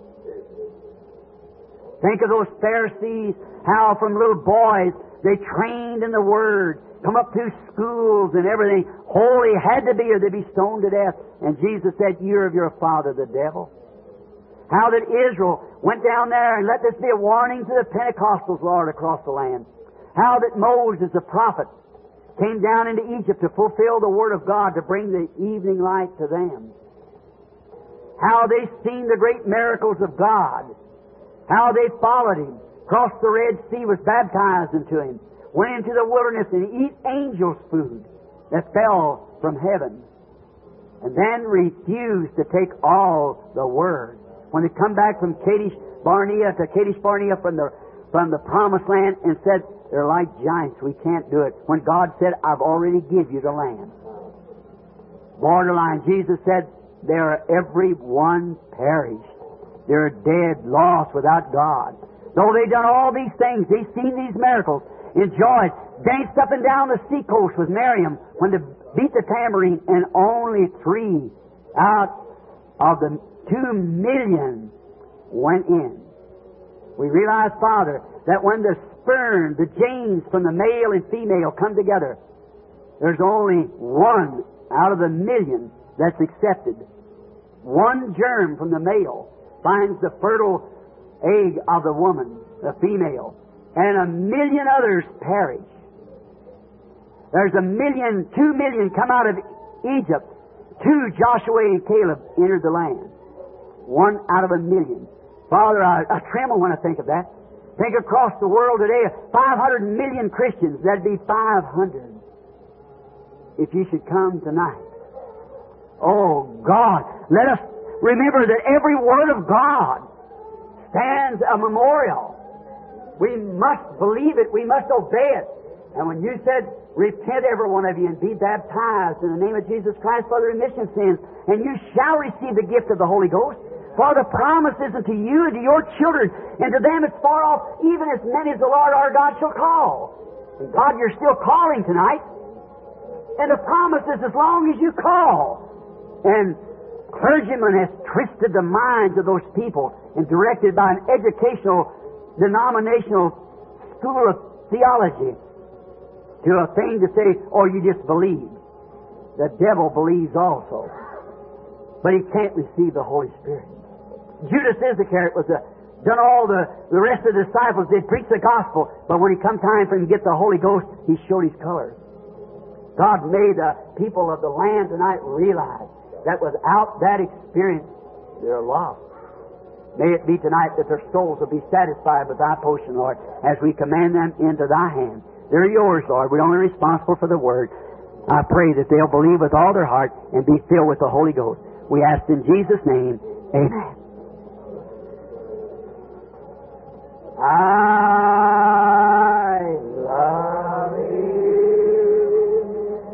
Think of those Pharisees, how from little boys they trained in the Word, come up through schools and everything. Holy had to be or they'd be stoned to death. And Jesus said, you're of your father, the devil. How that Israel went down there and let this be a warning to the Pentecostals, Lord, across the land. How that Moses, the prophet, came down into Egypt to fulfill the Word of God, to bring the evening light to them. How they seen the great miracles of God. How they followed Him, crossed the Red Sea, was baptized into Him, went into the wilderness and eat angels' food that fell from heaven, and then refused to take all the Word. When they come back from Kadesh Barnea from the Promised Land and said, they're like giants, we can't do it. When God said, I've already give you the land. Borderline, Jesus said, they are every one perished. They're dead, lost, without God. Though they've done all these things, they've seen these miracles, enjoyed, danced up and down the seacoast with Miriam when they beat the tambourine, and only 3 out of the 2 million went in. We realize, Father, that when the sperm, the genes from the male and female come together, there's only 1 out of the million that's accepted. 1 germ from the male finds the fertile egg of the woman, the female, and 1 million others perish. There's 2 million come out of Egypt. 2, Joshua and Caleb, entered the land. 1 out of 1 million. Father, I tremble when I think of that. Think across the world today, 500 million Christians, that'd be 500. if you should come tonight. Oh, God, let us remember that every word of God stands a memorial. We must believe it. We must obey it. And when you said, repent every one of you and be baptized in the name of Jesus Christ for the remission of sins, and you shall receive the gift of the Holy Ghost, for the promise is unto you and to your children, and to them it's far off, even as many as the Lord our God shall call. And God, you're still calling tonight. And the promise is as long as you call. And clergyman has twisted the minds of those people and directed by an educational, denominational school of theology to a thing to say, oh, you just believe. The devil believes also. But he can't receive the Holy Spirit. Judas Iscariot was done all the rest of the disciples did preach the gospel, but when it come time for him to get the Holy Ghost, he showed his colors. God made the people of the land tonight realize that without that experience, they're lost. May it be tonight that their souls will be satisfied with Thy potion, Lord, as we command them into Thy hand. They're yours, Lord. We're only responsible for the Word. I pray that they'll believe with all their heart and be filled with the Holy Ghost. We ask in Jesus' name, amen. I love you.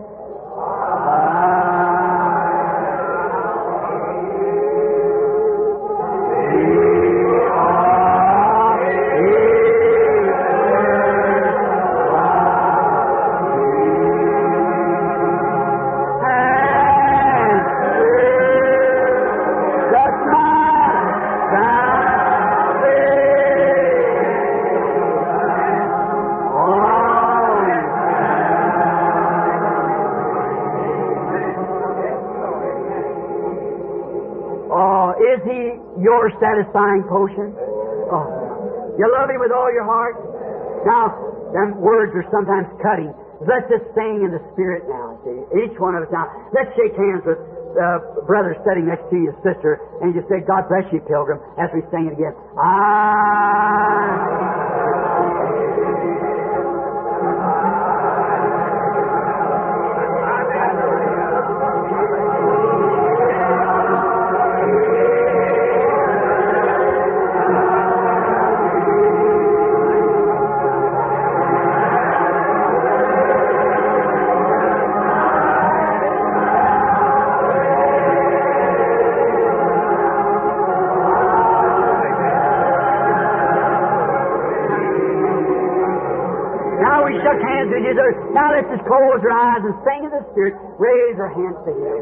Your satisfying potion. Oh, you love Him with all your heart. Now, them words are sometimes cutting. Let's just sing in the Spirit now. See, each one of us now. Let's shake hands with brother sitting next to you, sister, and just say, "God bless you, pilgrim," as we sing it again. Now let's just close our eyes and sing in the Spirit. Raise our hands to Him.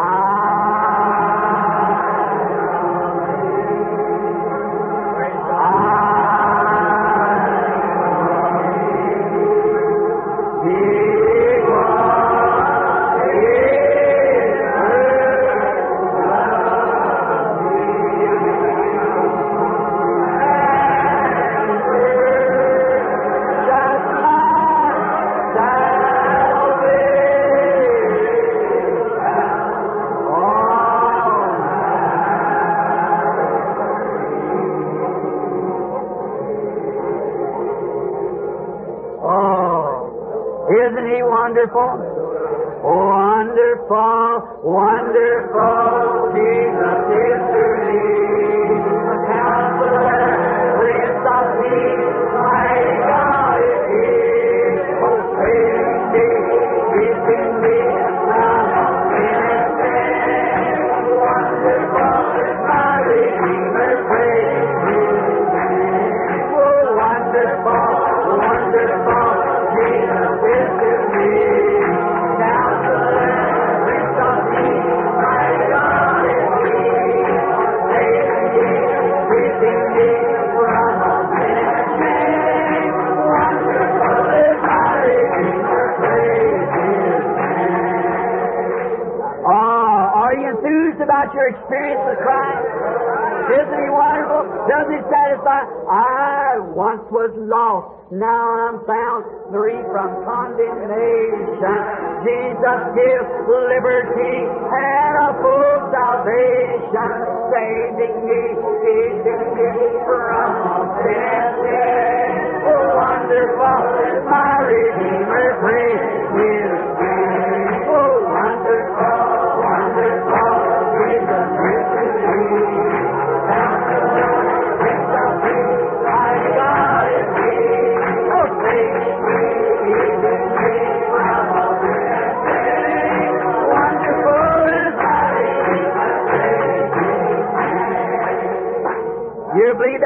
Isn't He wonderful? Wonderful, wonderful, Jesus is to me. Counselor, Prince of Peace, mighty God is He. Oh, praise Thee, keeping me from all sin and sin. Wonderful is my Redeemer, praise His name. Oh, wonderful, wonderful, Jesus is to me. Counselor, Prince of Peace, mighty God is He. Saving me, keeping me from all sin and shame. Wonderful is my Redeemer, praise His name. Are you enthused about your experience with Christ? Isn't He wonderful? Doesn't He satisfy? I once was lost, now I'm found, free from condemnation. Jesus gives liberty and a full salvation, saving me, keeping me from all sin and sin. Oh, wonderful is my Redeemer, praise His name.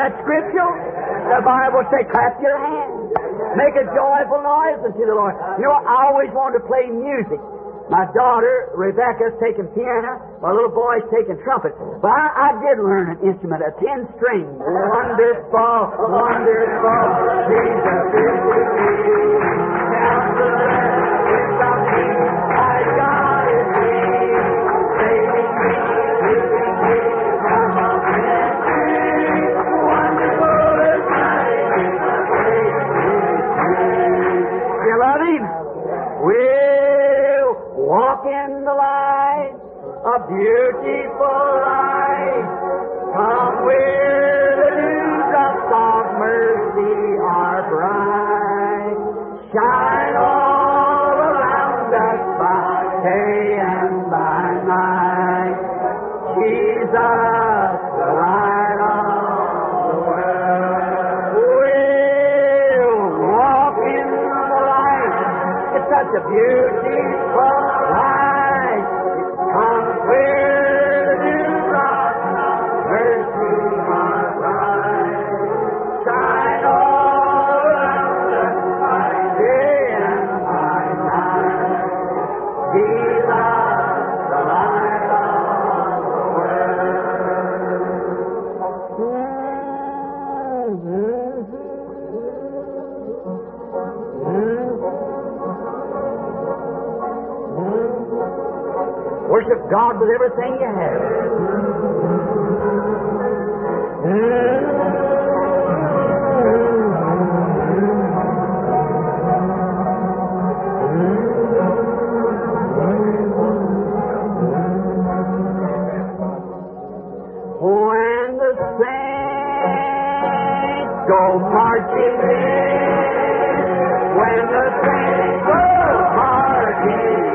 That's scriptural. The Bible says, clap your hands. Make a joyful noise unto the Lord. You know, I always wanted to play music. My daughter, Rebecca's taking piano. My little boy's taking trumpet. But I did learn an instrument, a 10-string. Wonderful, wonderful, Jesus is with me. Counselor, Prince of Peace, my God is He. Saving me, keeping me from all sin. Wonderful is my Jesus, praise His. You love Him? We'll walk in the light, a beautiful light. Come where the dewdrops of mercy are bright. Shine all around us by day and by night. Jesus, the light of the world. We'll walk in the light. It's such a beautiful light. Come where the dewdrops of mercy are bright. Shine all around us by day and by night. Jesus, the light of the world. Worship God with everything you have. When the saints go marching in, when the saints go marching in,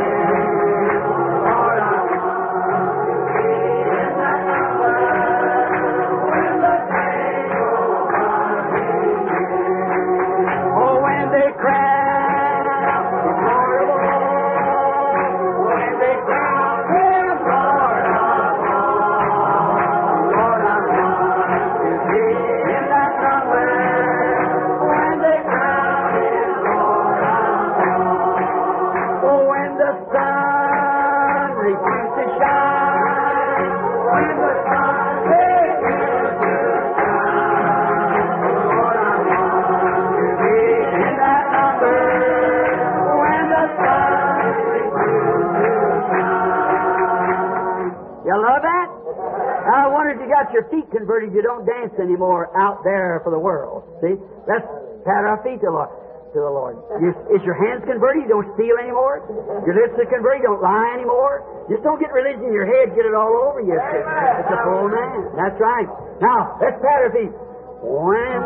your feet converted, you don't dance anymore out there for the world. See? Let's pat our feet to the Lord. Is your hands converted? You don't steal anymore? Your lips are converted? You don't lie anymore? Just don't get religion in your head, get it all over you. It's a full man. That's right. Now, let's pat our feet. When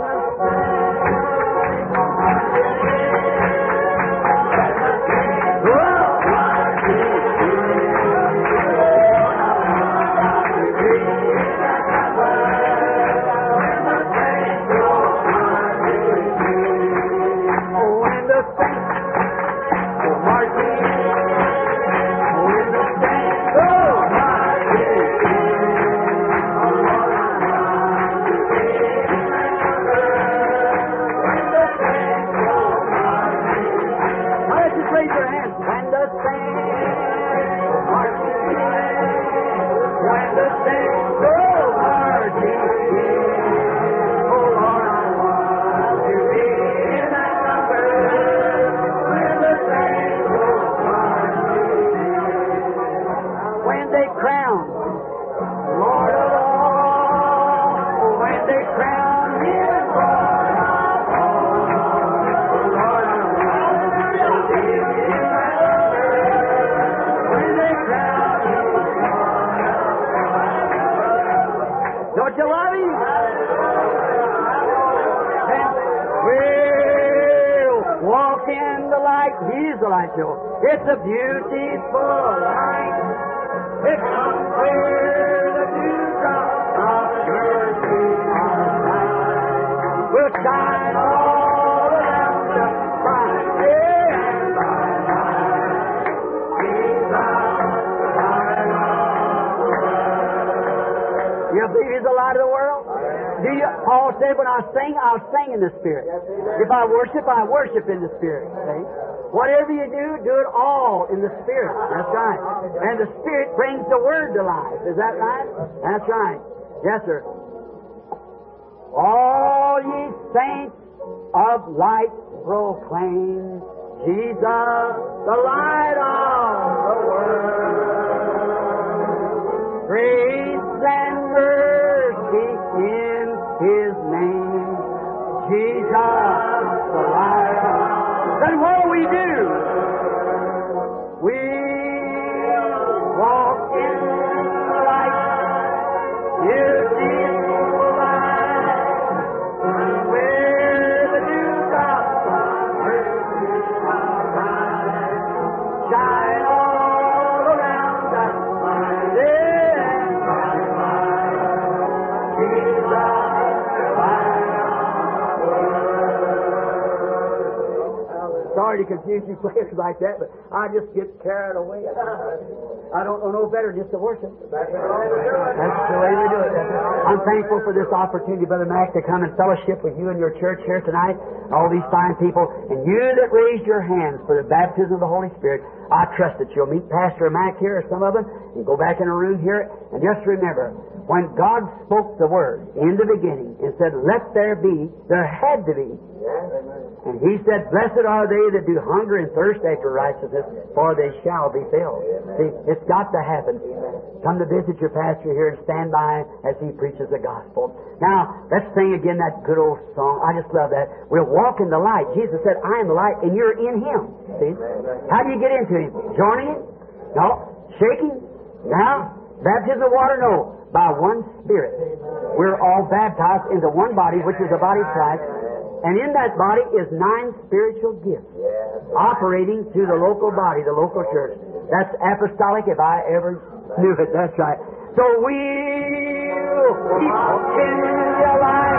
it's a beautiful light. It comes where the dewdrops of mercy are bright. Will shine all around us by day and by night. Jesus, the light of the world. You believe He's the light of the world? Do you? said, when I sing, I'll sing in the Spirit. If I worship in the Spirit. See? Whatever you do it all in the Spirit. That's right. And the Spirit brings the Word to life. Is that right? That's right. Yes, sir. All ye saints of light proclaim Jesus, the light of the world. Grace and mercy in His name. Jesus, the light of the world. Then what do? We walk in the light. Beautiful light. Where the dew drops of mercy shine all around us. Jesus, the light of the world. Sorry to confuse you players like that, but I just get carried away. I don't know no better just to worship. That's the way we do it. I'm thankful for this opportunity, Brother Mac, to come and fellowship with you and your church here tonight, all these fine people, and you that raised your hands for the baptism of the Holy Spirit. I trust that you'll meet Pastor Mac here or some of them and go back in a room here. And just remember, when God spoke the Word in the beginning and said, "Let there be," there had to be. And He said, "Blessed are they that do hunger and thirst after righteousness, for they shall be filled." See, it's got to happen. Come to visit your pastor here and stand by as he preaches the gospel. Now, let's sing again that good old song. I just love that. We'll walk in the light. Jesus said, "I am the light," and you're in Him. See? How do you get into Him? Joining Him? No. Shaking? Now? Baptism of water? No. By one Spirit. We're all baptized into one body, which is the body of Christ. And in that body is 9 spiritual gifts operating through the local body, the local church. That's apostolic if I ever knew it. That's right. So we'll keep in your life.